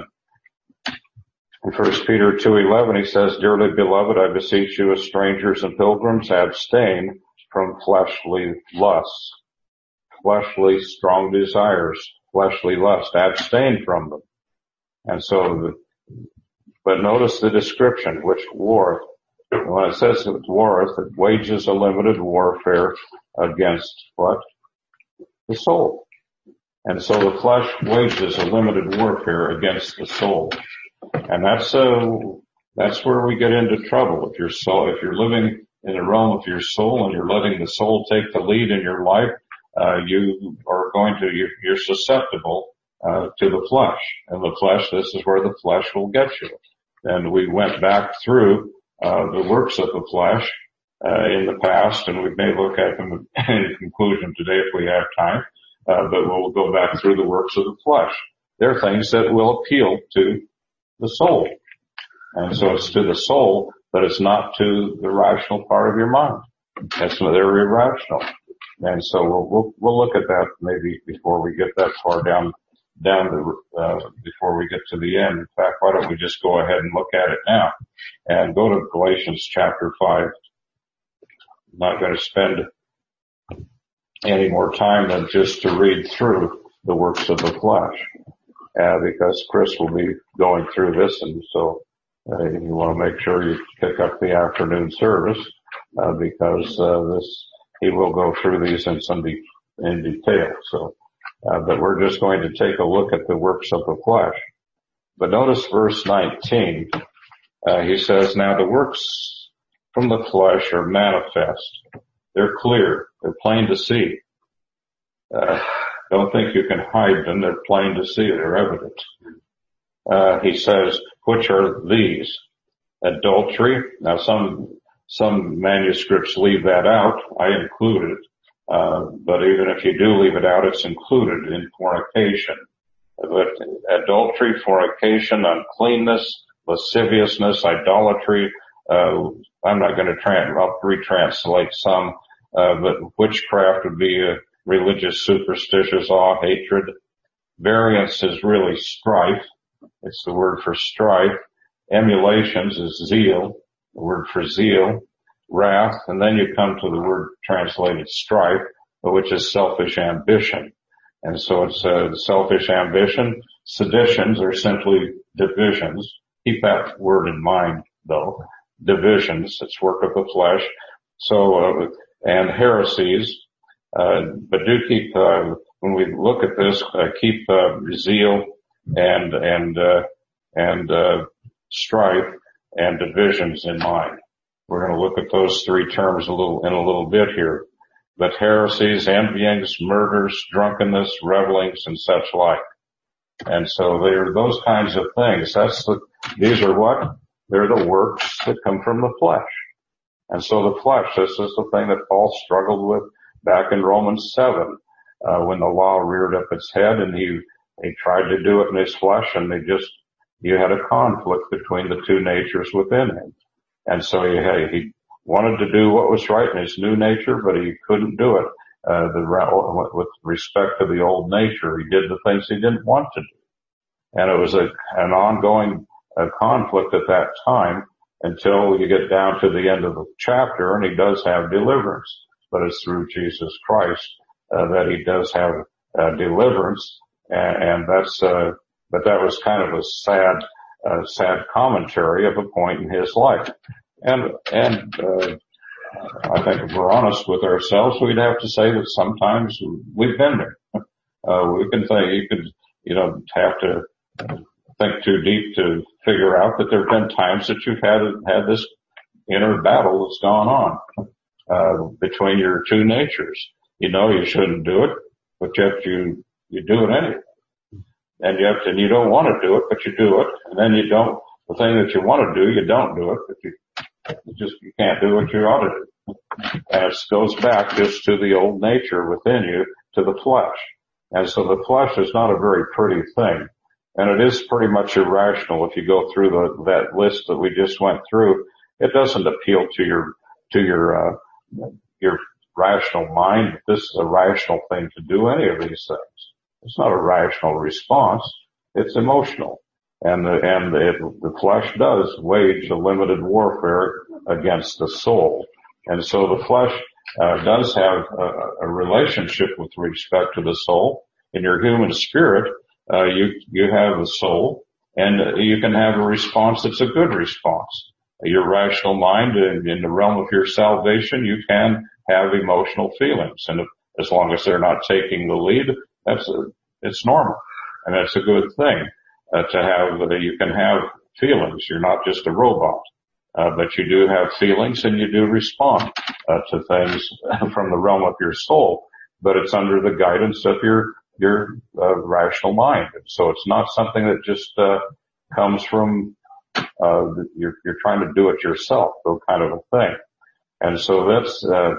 In First Peter two eleven, he says, "Dearly beloved, I beseech you as strangers and pilgrims, abstain from fleshly lusts," fleshly strong desires, fleshly lust, abstain from them. And so, the, but notice the description, which warreth. When it says it warreth, it wages a limited warfare against what? The soul. And so the flesh wages a limited warfare against the soul. And that's, uh, that's where we get into trouble. If your soul, if you're living in the realm of your soul and you're letting the soul take the lead in your life, uh, you are going to, you're, you're susceptible, uh, to the flesh. And the flesh, this is where the flesh will get you. And we went back through Uh, the works of the flesh, uh, in the past, and we may look at them in conclusion today if we have time, uh, but we'll go back through the works of the flesh. They're things that will appeal to the soul. And so it's to the soul, but it's not to the rational part of your mind. It's, they're irrational. And so we'll, we'll, we'll look at that maybe before we get that far down down the, uh, before we get to the end. In fact, why don't we just go ahead and look at it now and go to Galatians chapter five. I'm not going to spend any more time than just to read through the works of the flesh, uh, because Chris will be going through this, and so uh, you want to make sure you pick up the afternoon service, uh, because uh, this, he will go through these in some de- in detail. So Uh, but we're just going to take a look at the works of the flesh. But notice verse nineteen. Uh, he says, "Now the works from the flesh are manifest. They're clear. They're plain to see." Uh, don't think you can hide them. They're plain to see. They're evident. Uh, he says, "Which are these? Adultery." Now some, some manuscripts leave that out. I include it. Uh, but even if you do leave it out, it's included in fornication. But adultery, fornication, uncleanness, lasciviousness, idolatry, uh, I'm not going to trans, I'll retranslate some, uh, but witchcraft would be a religious, superstitious awe, hatred. Variance is really strife. It's the word for strife. Emulations is zeal, the word for zeal. Wrath, and then you come to the word translated strife, which is selfish ambition. And so it's uh, selfish ambition. Seditions are simply divisions. Keep that word in mind, though. Divisions, it's work of the flesh. So, uh, and heresies, uh, but do keep, uh, when we look at this, uh, keep uh, zeal and, and, uh, and uh, strife and divisions in mind. We're going to look at those three terms a little in a little bit here. But heresies, envyings, murders, drunkenness, revelings, and such like. And so they're those kinds of things. That's the, these are what? They're the works that come from the flesh. And so the flesh, this is the thing that Paul struggled with back in Romans seven, uh, when the law reared up its head and he, he tried to do it in his flesh, and they just, you had a conflict between the two natures within him. And so he, he wanted to do what was right in his new nature, but he couldn't do it. Uh, the, with respect to the old nature, he did the things he didn't want to do. And it was a, an ongoing uh, conflict at that time until you get down to the end of the chapter, and he does have deliverance. But it's through Jesus Christ uh, that he does have uh, deliverance. And, and that's, uh, but that was kind of a sad, uh, sad commentary of a point in his life. And, and, uh, I think if we're honest with ourselves, we'd have to say that sometimes we've been there. Uh, we can say, you could, you know, have to think too deep to figure out that there have been times that you've had, had this inner battle that's gone on, uh, between your two natures. You know you shouldn't do it, but yet you, you do it anyway. And you have to, and you don't want to do it, but you do it. And then you don't, the thing that you want to do, you don't do it, but you, you just, you can't do what you ought to do. And it goes back just to the old nature within you, to the flesh. And so the flesh is not a very pretty thing. And it is pretty much irrational if you go through the, that list that we just went through. It doesn't appeal to your, to your, uh, your rational mind. This is a rational thing to do any of these things. It's not a rational response. It's emotional. And the, and it, the flesh does wage a limited warfare against the soul. And so the flesh, uh, does have a, a relationship with respect to the soul. In your human spirit, uh, you, you have a soul, and you can have a response that's a good response. Your rational mind, in, in the realm of your salvation, you can have emotional feelings. And if, as long as they're not taking the lead, that's a, it's normal. And that's a good thing. Uh, to have, uh, you can have feelings. You're not just a robot. Uh, but you do have feelings, and you do respond, uh, to things from the realm of your soul. But it's under the guidance of your, your, uh, rational mind. So it's not something that just, uh, comes from, uh, you're, you're trying to do it yourself, though, kind of a thing. And so that's, uh,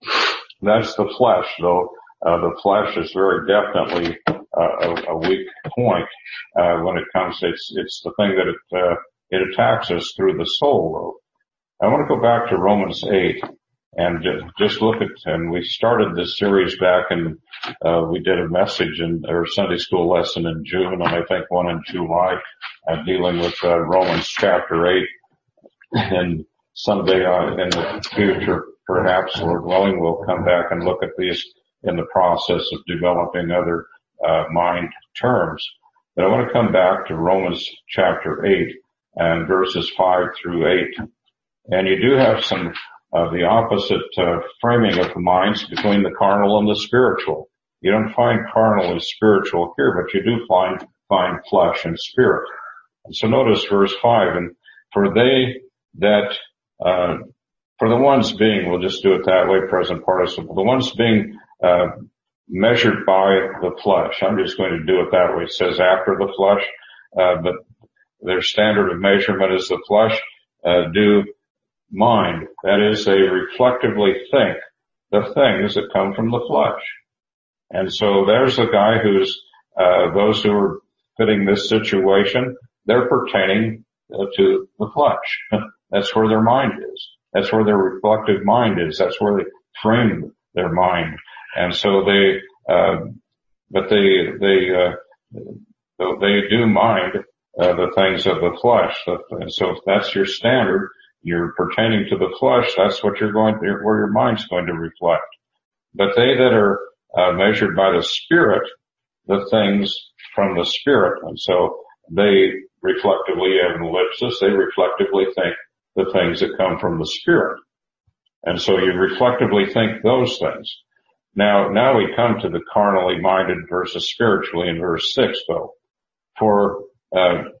that's the flesh, though. Uh, the flesh is very definitely uh, a, a weak point uh, when it comes. It's it's the thing that it uh, it attacks us through the soul. Though I want to go back to Romans eight and just look at. And we started this series back, and uh, we did a message in or Sunday school lesson in June, and I think one in July, uh, dealing with uh, Romans chapter eight. And someday uh, in the future, perhaps, Lord willing, we'll come back and look at these in the process of developing other uh, mind terms. But I want to come back to Romans chapter eight and verses five through eight. And you do have some of uh, the opposite uh, framing of the minds between the carnal and the spiritual. You don't find carnal and spiritual here, but you do find find flesh and spirit. And so notice verse five, and for they that uh for the ones being, we'll just do it that way, present participle, the ones being uh measured by the flesh. I'm just going to do it that way. It says after the flesh, uh but their standard of measurement is the flesh, uh do mind. That is, they reflectively think the things that come from the flesh. And so there's a guy who's, uh those who are fitting this situation, they're pertaining uh, to the flesh. That's where their mind is. That's where their reflective mind is. That's where they frame their mind. And so they, uh, but they, they, uh, they do mind, uh, the things of the flesh. And so if that's your standard, you're pertaining to the flesh, that's what you're going to, where your mind's going to reflect. But they that are, uh, measured by the Spirit, the things from the Spirit. And so they reflectively have an ellipsis, they reflectively think the things that come from the Spirit. And so you reflectively think those things. Now, now we come to the carnally minded versus spiritually in verse six, though. For, uh,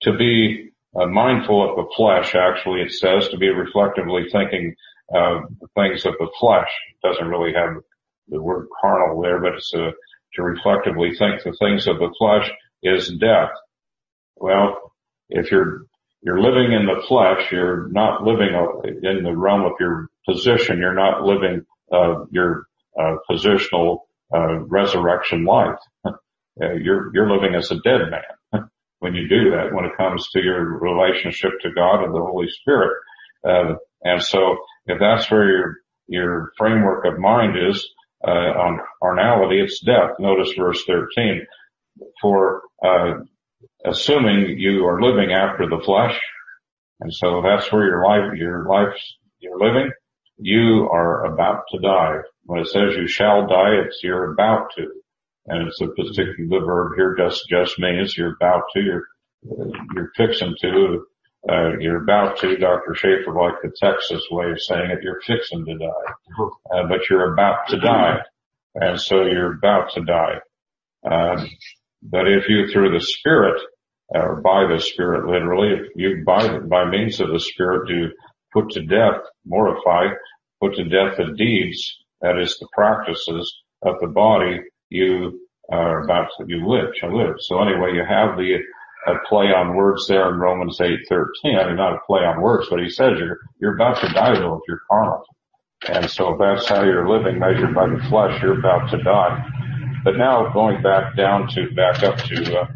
to be uh, mindful of the flesh, actually it says, to be reflectively thinking uh, the things of the flesh. It doesn't really have the word carnal there, but it's uh, to reflectively think the things of the flesh is death. Well, if you're you're living in the flesh, you're not living in the realm of your position. You're not living uh, your uh, positional uh, resurrection life. Uh, you're you're living as a dead man when you do that. When it comes to your relationship to God and the Holy Spirit, uh, and so if that's where your your framework of mind is uh, on carnality, it's death. Notice verse thirteen. For uh, assuming you are living after the flesh, and so that's where your life, your life's, you're living, you are about to die. When it says you shall die, it's you're about to. And it's a particular verb here, just, just means you're about to, you're, you're fixing to, uh, you're about to, Doctor Schaefer liked the Texas way of saying it, you're fixing to die. Uh, but you're about to die. And so you're about to die. Uh, but if you, through the Spirit, or by the Spirit literally, if you by, by means of the Spirit do put to death, mortify, put to death the deeds, that is the practices of the body, you are about to, you live, shall live. So anyway, you have the uh, play on words there in Romans eight thirteen. I mean, not a play on words, but he says you're, you're about to die though if you're carnal. And so if that's how you're living, measured by the flesh, you're about to die. But now going back down to, back up to, uh,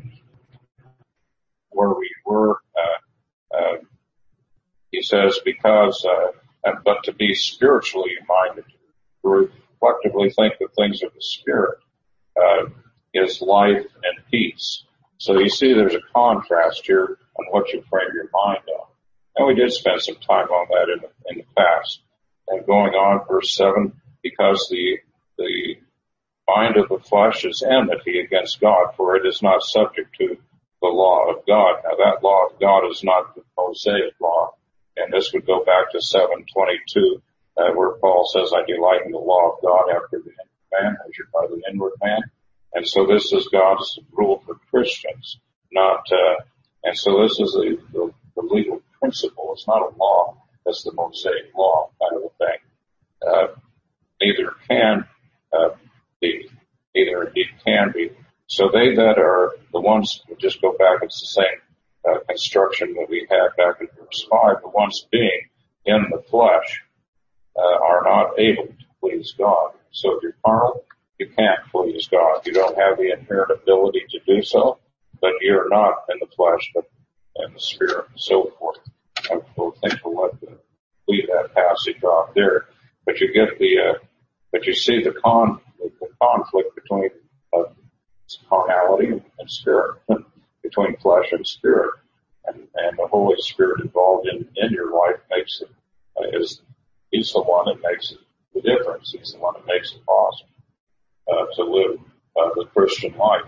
where we were, uh, uh, he says, because, uh, but to be spiritually minded, to reflectively think the things of the Spirit, uh, is life and peace. So you see there's a contrast here on what you frame your mind on. And we did spend some time on that in the, in the past. And going on, verse seven, because the, the mind of the flesh is enmity against God, for it is not subject to the law of God. Now that law of God is not the Mosaic law. And this would go back to seven twenty-two, uh, where Paul says, I delight in the law of God after the inward man, measured by the inward man. And so this is God's rule for Christians, not, uh, and so this is the, the, the legal principle. It's not a law. It's the Mosaic law kind of a thing. Uh, neither can, uh, be, neither indeed can be. So they that are the ones, we'll just go back, it's the same uh, construction that we had back in verse five, the ones being in the flesh uh, are not able to please God. So if you're carnal, you can't please God. You don't have the inherent ability to do so, but you're not in the flesh, but in the Spirit and so forth. I think we'll let the, leave that passage off there. But you get the, uh, but you see the con, the, the conflict between uh, carnality and spirit, between flesh and spirit, and, and the Holy Spirit involved in, in your life makes it, uh, is, he's the one that makes it the difference. He's the one that makes it possible, uh, to live, uh, the Christian life.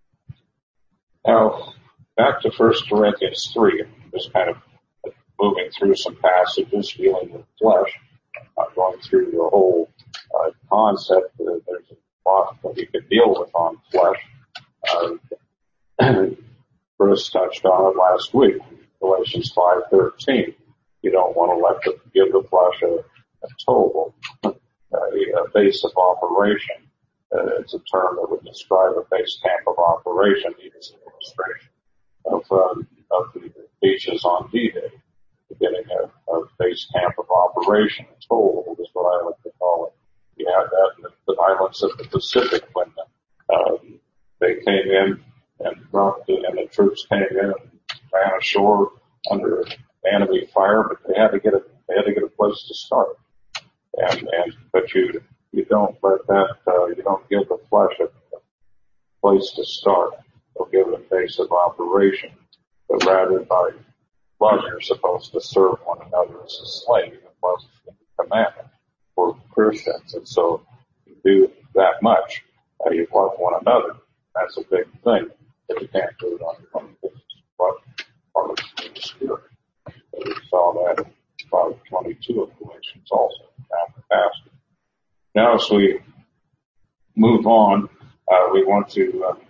Now, back to First Corinthians three, just kind of moving through some passages dealing with flesh, not going through the whole, uh, concept. Uh, there's a lot that we could deal with on flesh. Uh, Bruce touched on it last week, Galatians five thirteen. You don't want to let the, give the flesh a, a total, uh, a base of operation. Uh, it's a term that would describe a base camp of operation. It's an illustration of, um, of the beaches on D-Day, beginning a, a base camp of operation. A total is what I like to call it. You had that in the, the islands of the Pacific when um, they came in and dropped it, and the troops came in and ran ashore under enemy fire, but they had to get a they had to get a place to start. And and but you you don't let that uh, you don't give the flesh a, a place to start. You'll give it a base of operation, but rather by love you're supposed to serve one another as a slave. It was a commandment for Christians, and so you do that much. Uh, you love one another. That's a big thing, but you can't do it on your own. It's what part of the Spirit. So we saw that in five twenty-two of Galatians also, after pastor. Now as we move on, uh, we want to uh,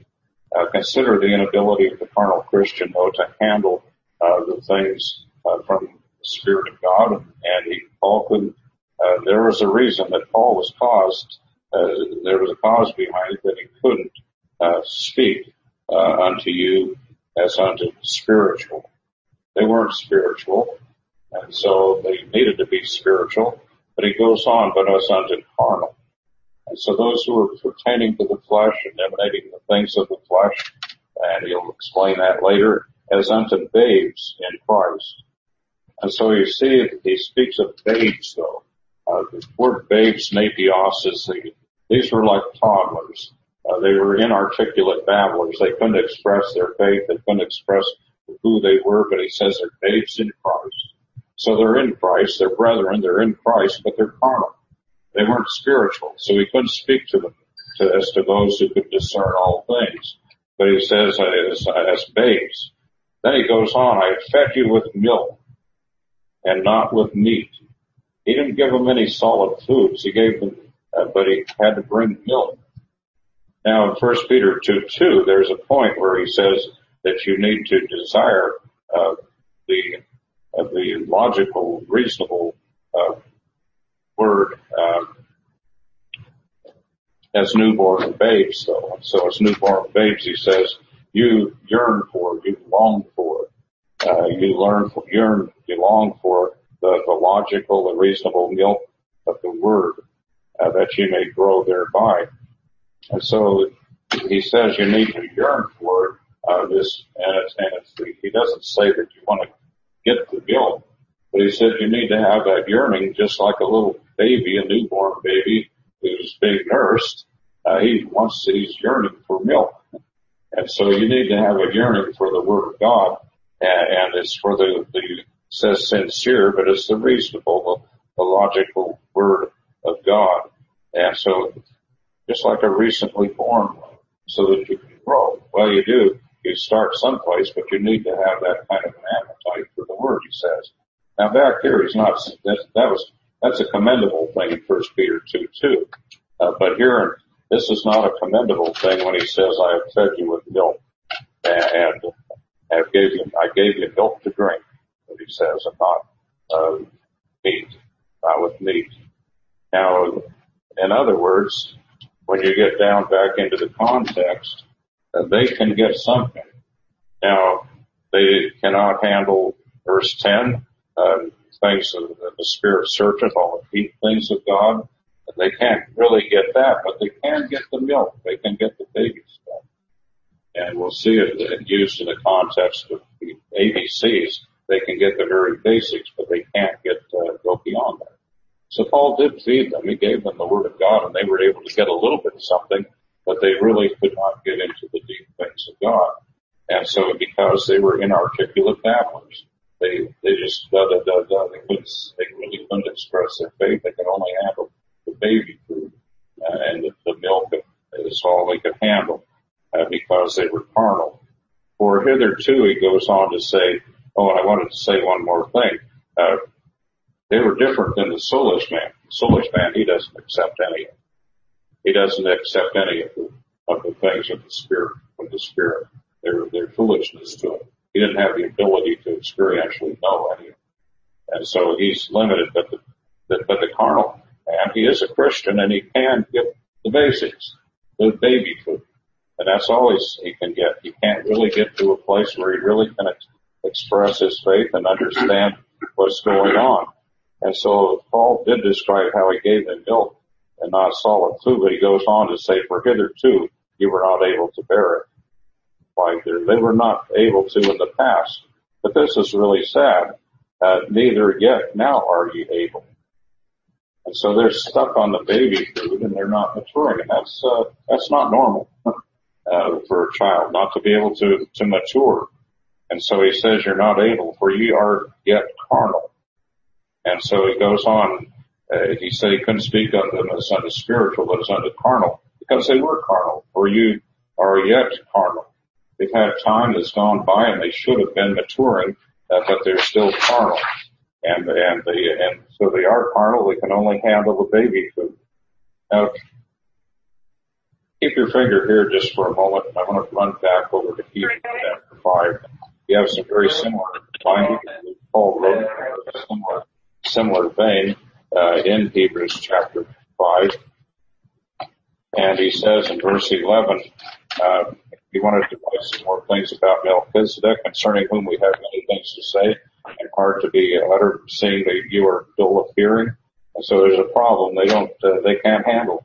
Uh, consider the inability of the carnal Christian, though, to handle uh, the things uh, from the Spirit of God. And he, Paul couldn't, uh, there was a reason that Paul was caused, uh, there was a cause behind it that he couldn't uh, speak uh, unto you as unto spiritual. They weren't spiritual, and so they needed to be spiritual. But he goes on, but as unto carnal. And so those who are pertaining to the flesh and emanating the things of the flesh, and he'll explain that later, as unto babes in Christ. And so you see, he speaks of babes, though. Uh, the word babes, napios, is the, these were like toddlers. Uh, they were inarticulate babblers. They couldn't express their faith. They couldn't express who they were, but he says they're babes in Christ. So they're in Christ, they're brethren, they're in Christ, but they're carnal. They weren't spiritual, so he couldn't speak to them to, as to those who could discern all things. But he says as, as babes. Then he goes on, I have fed you with milk and not with meat. He didn't give them any solid foods. He gave them, uh, but he had to bring milk. Now in First Peter two two, there's a point where he says that you need to desire uh, the uh, the logical, reasonable uh, word uh, as newborn babes, though. So as newborn babes, he says, you yearn for, you long for, uh, you learn for, yearn, you long for the, the logical, the reasonable milk of the word, uh, that you may grow thereby. And so he says you need to yearn for uh, this, and it's, and it's the, he doesn't say that you want to get the milk, but he said you need to have that yearning just like a little baby, a newborn baby who's being nursed. Uh, he wants, he's yearning for milk. And so you need to have a yearning for the Word of God, and, and it's for the, the, says sincere, but it's the reasonable, the, the logical Word of God. And so, just like a recently born one, so that you can grow. Well, you do. You start someplace, but you need to have that kind of an appetite for the Word, he says. Now back here, he's not, that, that was, that's a commendable thing in First Peter two two. Uh, but here, this is not a commendable thing when he says, I have fed you with milk, and, and I gave you, I gave you milk to drink, what he says, and not, uh, meat, not with meat. Now, in other words, when you get down back into the context, uh, they can get something. Now, they cannot handle verse ten, uh, things of the Spirit searcheth all the deep things of God. They can't really get that, but they can get the milk. They can get the baby stuff. And we'll see it used in the context of the A B Cs. They can get the very basics, but they can't get, uh, go beyond that. So Paul did feed them. He gave them the Word of God, and they were able to get a little bit of something, but they really could not get into the deep things of God. And so because they were inarticulate babblers, they, they just, da, da, da, da, they couldn't, they really couldn't express their faith. They could only handle the baby food, uh, and the, the milk is all they could handle, uh, because they were carnal. For hitherto, he goes on to say, oh, and I wanted to say one more thing, uh, they were different than the soulish man. The soulish man, he doesn't accept any of it. He doesn't accept any of the, of the things of the Spirit, of the Spirit. They're, they're foolishness to him. He didn't have the ability to experientially know any of it. And so he's limited, but the, the, but the carnal man, he is a Christian and he can get the basics, the baby food. And that's all he's, he can get. He can't really get to a place where he really can ex- express his faith and understand what's going on. And so Paul did describe how he gave them milk and not solid food, but he goes on to say, for hitherto you were not able to bear it. Like they were not able to in the past. But this is really sad. Uh, neither yet now are ye able. And so they're stuck on the baby food and they're not maturing. And that's, uh, that's not normal, uh, for a child not to be able to, to mature. And so he says you're not able, for ye are yet carnal. And so he goes on, uh, he said he couldn't speak unto them as unto spiritual, but as unto carnal, because they were carnal, for you are yet carnal. They've had time that's gone by and they should have been maturing, uh, but they're still carnal. And, and they, and so they are carnal, they can only handle the baby food. Now, keep your finger here just for a moment. I want to run back over to Hebrews chapter five. You have some very similar findings. Paul wrote in a similar, similar vein uh, in Hebrews chapter five. And he says in verse eleven, uh, he wanted to write some more things about Melchizedek, concerning whom we have many things to say, and hard to be uttered, seeing that you are dull of hearing. And so there's a problem they don't, uh, they can't handle.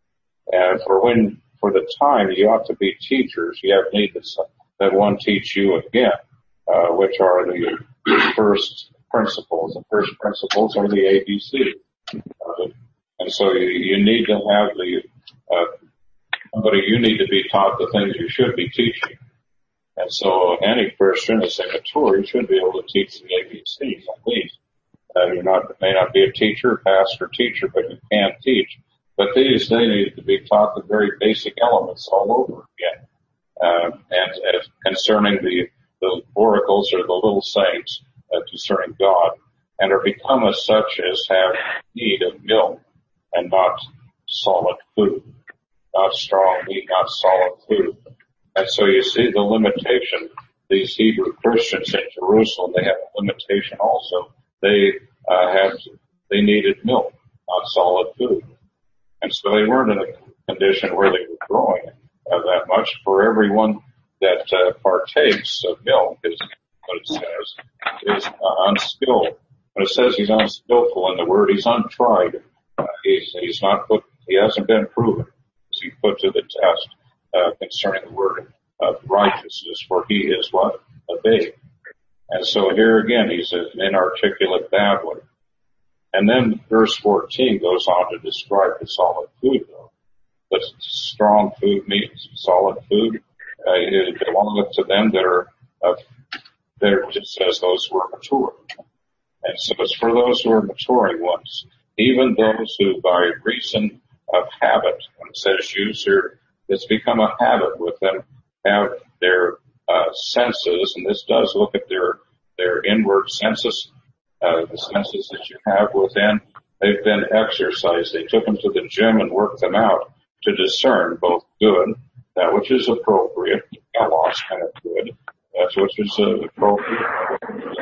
And for when, for the time you ought to be teachers, you have need that, that one teach you again, uh, which are the first principles. The first principles are the A B C. Uh, and so you, you need to have the, uh, somebody, you need to be taught the things you should be teaching. And so any Christian, as they mature, you should be able to teach the A B Cs at least. Uh, you're not, may not be a teacher, pastor, teacher, but you can teach. But these, they need to be taught the very basic elements all over again. Uh, and as concerning the, the oracles or the little sayings uh, concerning God, and are become as such as have need of milk and not solid food. Not strong meat, not solid food. And so you see the limitation. These Hebrew Christians in Jerusalem, they have a limitation also. They uh, had, they needed milk, not solid food. And so they weren't in a condition where they were growing uh, that much. For everyone that uh, partakes of milk, is what it says, is uh, unskilled. When it says he's unskillful in the word, he's untried. Uh, he's, he's not put, he hasn't been proven. He put to the test uh, concerning the word of righteousness, for he is what? A babe. And so here again, he's an inarticulate babbler. And then verse fourteen goes on to describe the solid food, though. The strong food means solid food. Uh, it belongeth to them that are, uh, they're just as those who are mature. And so it's for those who are maturing ones, even those who by reason of habit, when it says use here, it's become a habit with them, have their uh, senses, and this does look at their their inward senses, uh, the senses that you have within. They've been exercised. They took them to the gym and worked them out to discern both good, that which is appropriate, kalos kind of good, that which is uh, appropriate,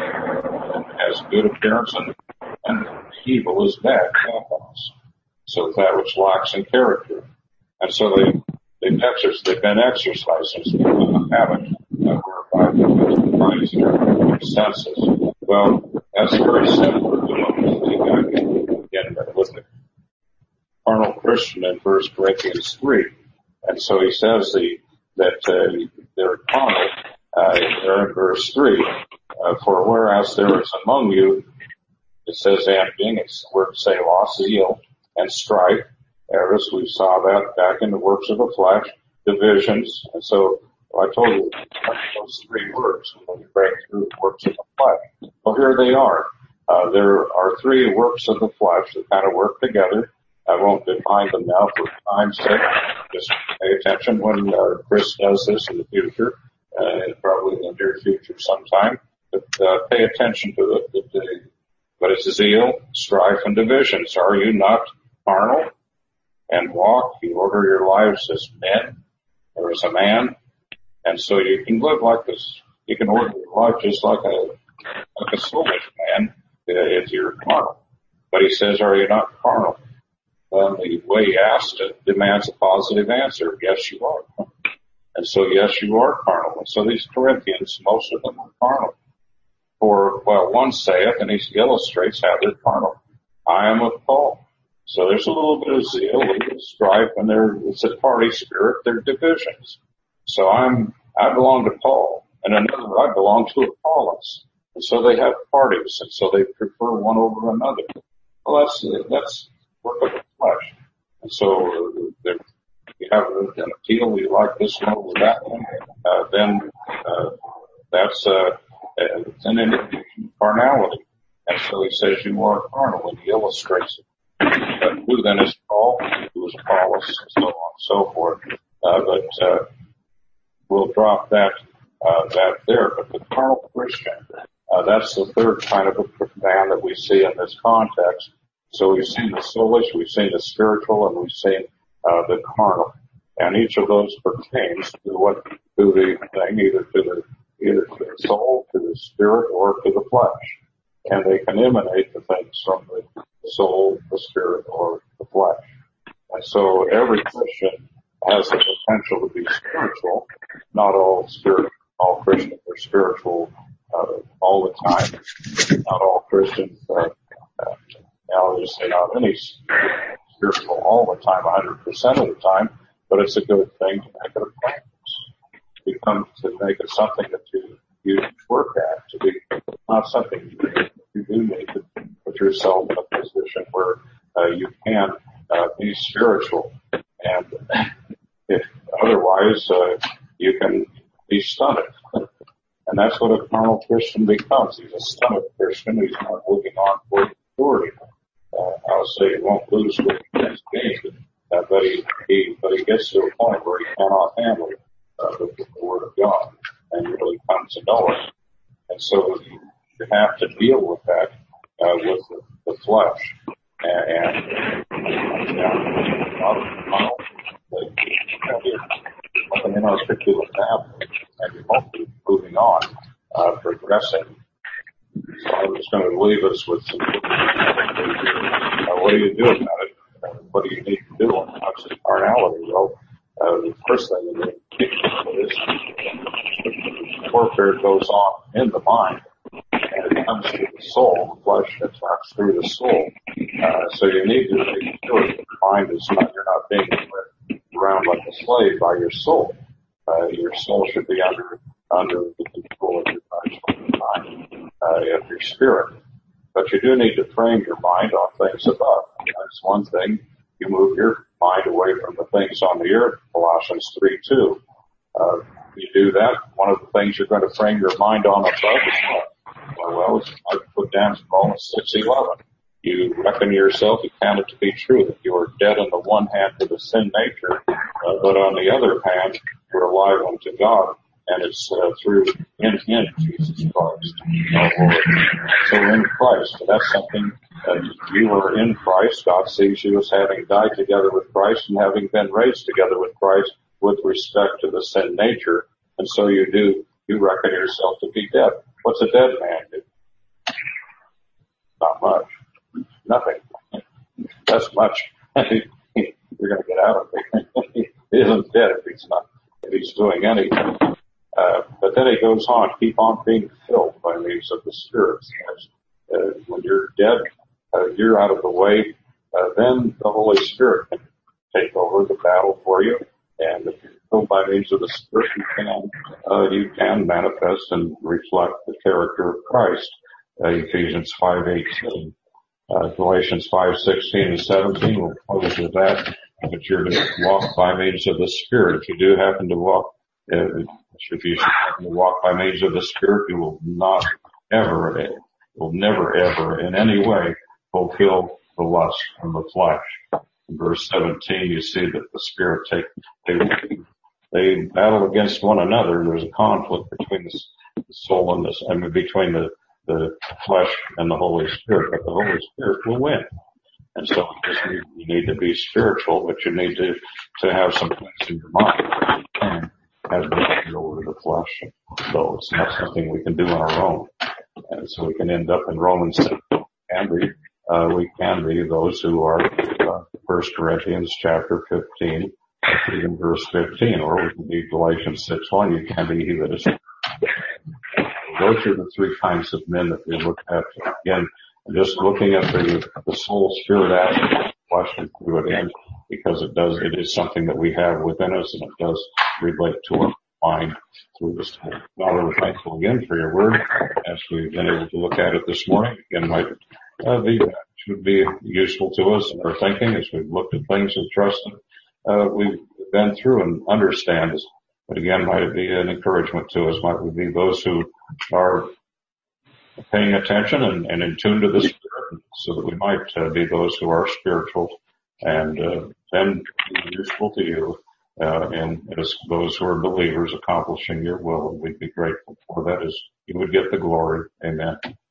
and has good appearance, and, and evil is bad, kalos. So that which lacks in character. And so they, they've, exercised, they've been exercised. It's become a habit uh, whereby they exercise their senses. Well, that's very similar to what we see back in, with the carnal Christian in First Corinthians three. And so he says the, that uh, they're carnal uh, there in verse three. Uh, for whereas there is among you, it says envying, it's the word selah, zeal, and strife. Eris, we saw that back in the works of the flesh, divisions. And so well, I told you those three words when we break through the works of the flesh. Well, here they are. Uh, there are three works of the flesh that kind of work together. I won't define them now for time's sake. Just pay attention when uh, Chris does this in the future, uh, probably in the near future sometime. But uh, pay attention to it. But, uh, but it's zeal, strife, and divisions. Are you not carnal and walk? You order your lives as men or as a man, and so you can live like this. You can order your life just like a like a soulish man if you're carnal. But he says, "Are you not carnal?" Well, the way he asked it demands a positive answer. Yes, you are. And so, yes, you are carnal. And so these Corinthians, most of them are carnal. For, well, one saith, and he illustrates how they're carnal. I am of Paul. So there's a little bit of zeal, a little bit of strife, and there, it's a party spirit. There are divisions. So I'm, I belong to Paul, and another, I belong to Apollos. And so they have parties, and so they prefer one over another. Well, that's, that's work of the flesh. And so uh, you have an appeal, you like this one over that one, uh, then, uh, that's, uh, it's an indication of carnality. And so he says you are carnal, and he illustrates it. But who then is Paul? Who is Apollos, and so on and so forth. Uh, but, uh, we'll drop that, uh, that there. But the carnal Christian, uh, that's the third kind of a man that we see in this context. So we've seen the soulish, we've seen the spiritual, and we've seen, uh, the carnal. And each of those pertains to what, to the thing, either to the, either to the soul, to the spirit, or to the flesh. And they can emanate the things from the soul, the spirit, or the flesh. And so every Christian has the potential to be spiritual. Not all spirit, all Christians are spiritual uh, all the time. Not all Christians, uh, uh, I'll just say not any spiritual all the time, one hundred percent of the time, but it's a good thing to make it a practice. Become to make it something that you, you work at, to be not something you do. You do need to put yourself in a position where uh, you can uh, be spiritual. And if otherwise, uh, you can be stunted. And that's what a carnal Christian becomes. He's a stunted Christian. He's not looking on for authority. Uh, I'll say he won't lose what he has gained, uh, but he, he, but he gets to a point where he cannot handle it, uh, the, the Word of God, and really comes to know it. And so you, you have to deal with that, uh, with the, the flesh. And, and, and you know, particular path, and you won't be moving on, uh, progressing. So I'm just going to leave us with some, uh, what do you do about it? Uh, what do you need to do when it comes to carnality? Well, uh, the first thing you need to do is warfare goes on in the mind, and it comes to the soul. The flesh attacks through the soul. Uh, so you need to make sure that your mind is not, you're not being led around like a slave by your soul. Uh, your soul should be under, under the control of your mind, uh, of your spirit. But you do need to frame your mind on things above. That's one thing. You move your mind away from the things on the earth, Colossians three two. Uh, you do that, one of the things you're going to frame your mind on above is what? Well, I put down Romans six eleven. You reckon yourself, you count it to be true that you are dead on the one hand to the sin nature, uh, but on the other hand, you're alive unto God, and it's uh, through in, in Jesus Christ, our Lord. So in Christ, and that's something that you are in Christ. God sees you as having died together with Christ and having been raised together with Christ with respect to the sin nature, and so you do, you reckon yourself to be dead. What's a dead man do? Not much. Nothing. That's much. You're going to get out of it. He isn't dead if he's not, if he's doing anything. Uh, but then he goes on, keep on being filled by means of the Spirit. Uh, when you're dead, uh, you're out of the way, uh, then the Holy Spirit can take over the battle for you. And if you're filled by means of the Spirit, you can, uh, you can manifest and reflect the character of Christ. Uh, Ephesians five eighteen. Uh, Galatians five sixteen and seventeen will close with that. But you're to walk by means of the Spirit. If you do happen to walk, uh, if you happen to walk by means of the Spirit, you will not ever, will never ever in any way fulfill the lust from the flesh. In verse seventeen, you see that the Spirit take, they, they battle against one another. There's a conflict between the, the soul and the, I mean, between the the flesh and the Holy Spirit, but the Holy Spirit will win. And so you need to be spiritual, but you need to, to have some things in your mind and as we over the flesh. So it's not something we can do on our own. And so we can end up in Romans six, and we, uh, we can be those who are, uh, First Corinthians chapter fifteen, even verse fifteen, or we can be Galatians six one, you can be he that is. Those are the three kinds of men that we look at. Again, just looking at the, the soul, spirit aspect, flesh and through it in, because it does, it is something that we have within us, and it does relate to our mind through the soul. Father, we're thankful again for your word, as we've been able to look at it this morning. Again, might uh, be, should be useful to us in our thinking as we've looked at things and trusted, uh, we've been through and understand. But again, might it be an encouragement to us? Might we be those who are paying attention and, and in tune to the Spirit, so that we might uh, be those who are spiritual and uh, then be useful to you, uh, and as those who are believers accomplishing your will. And we'd be grateful for that, as you would get the glory. Amen.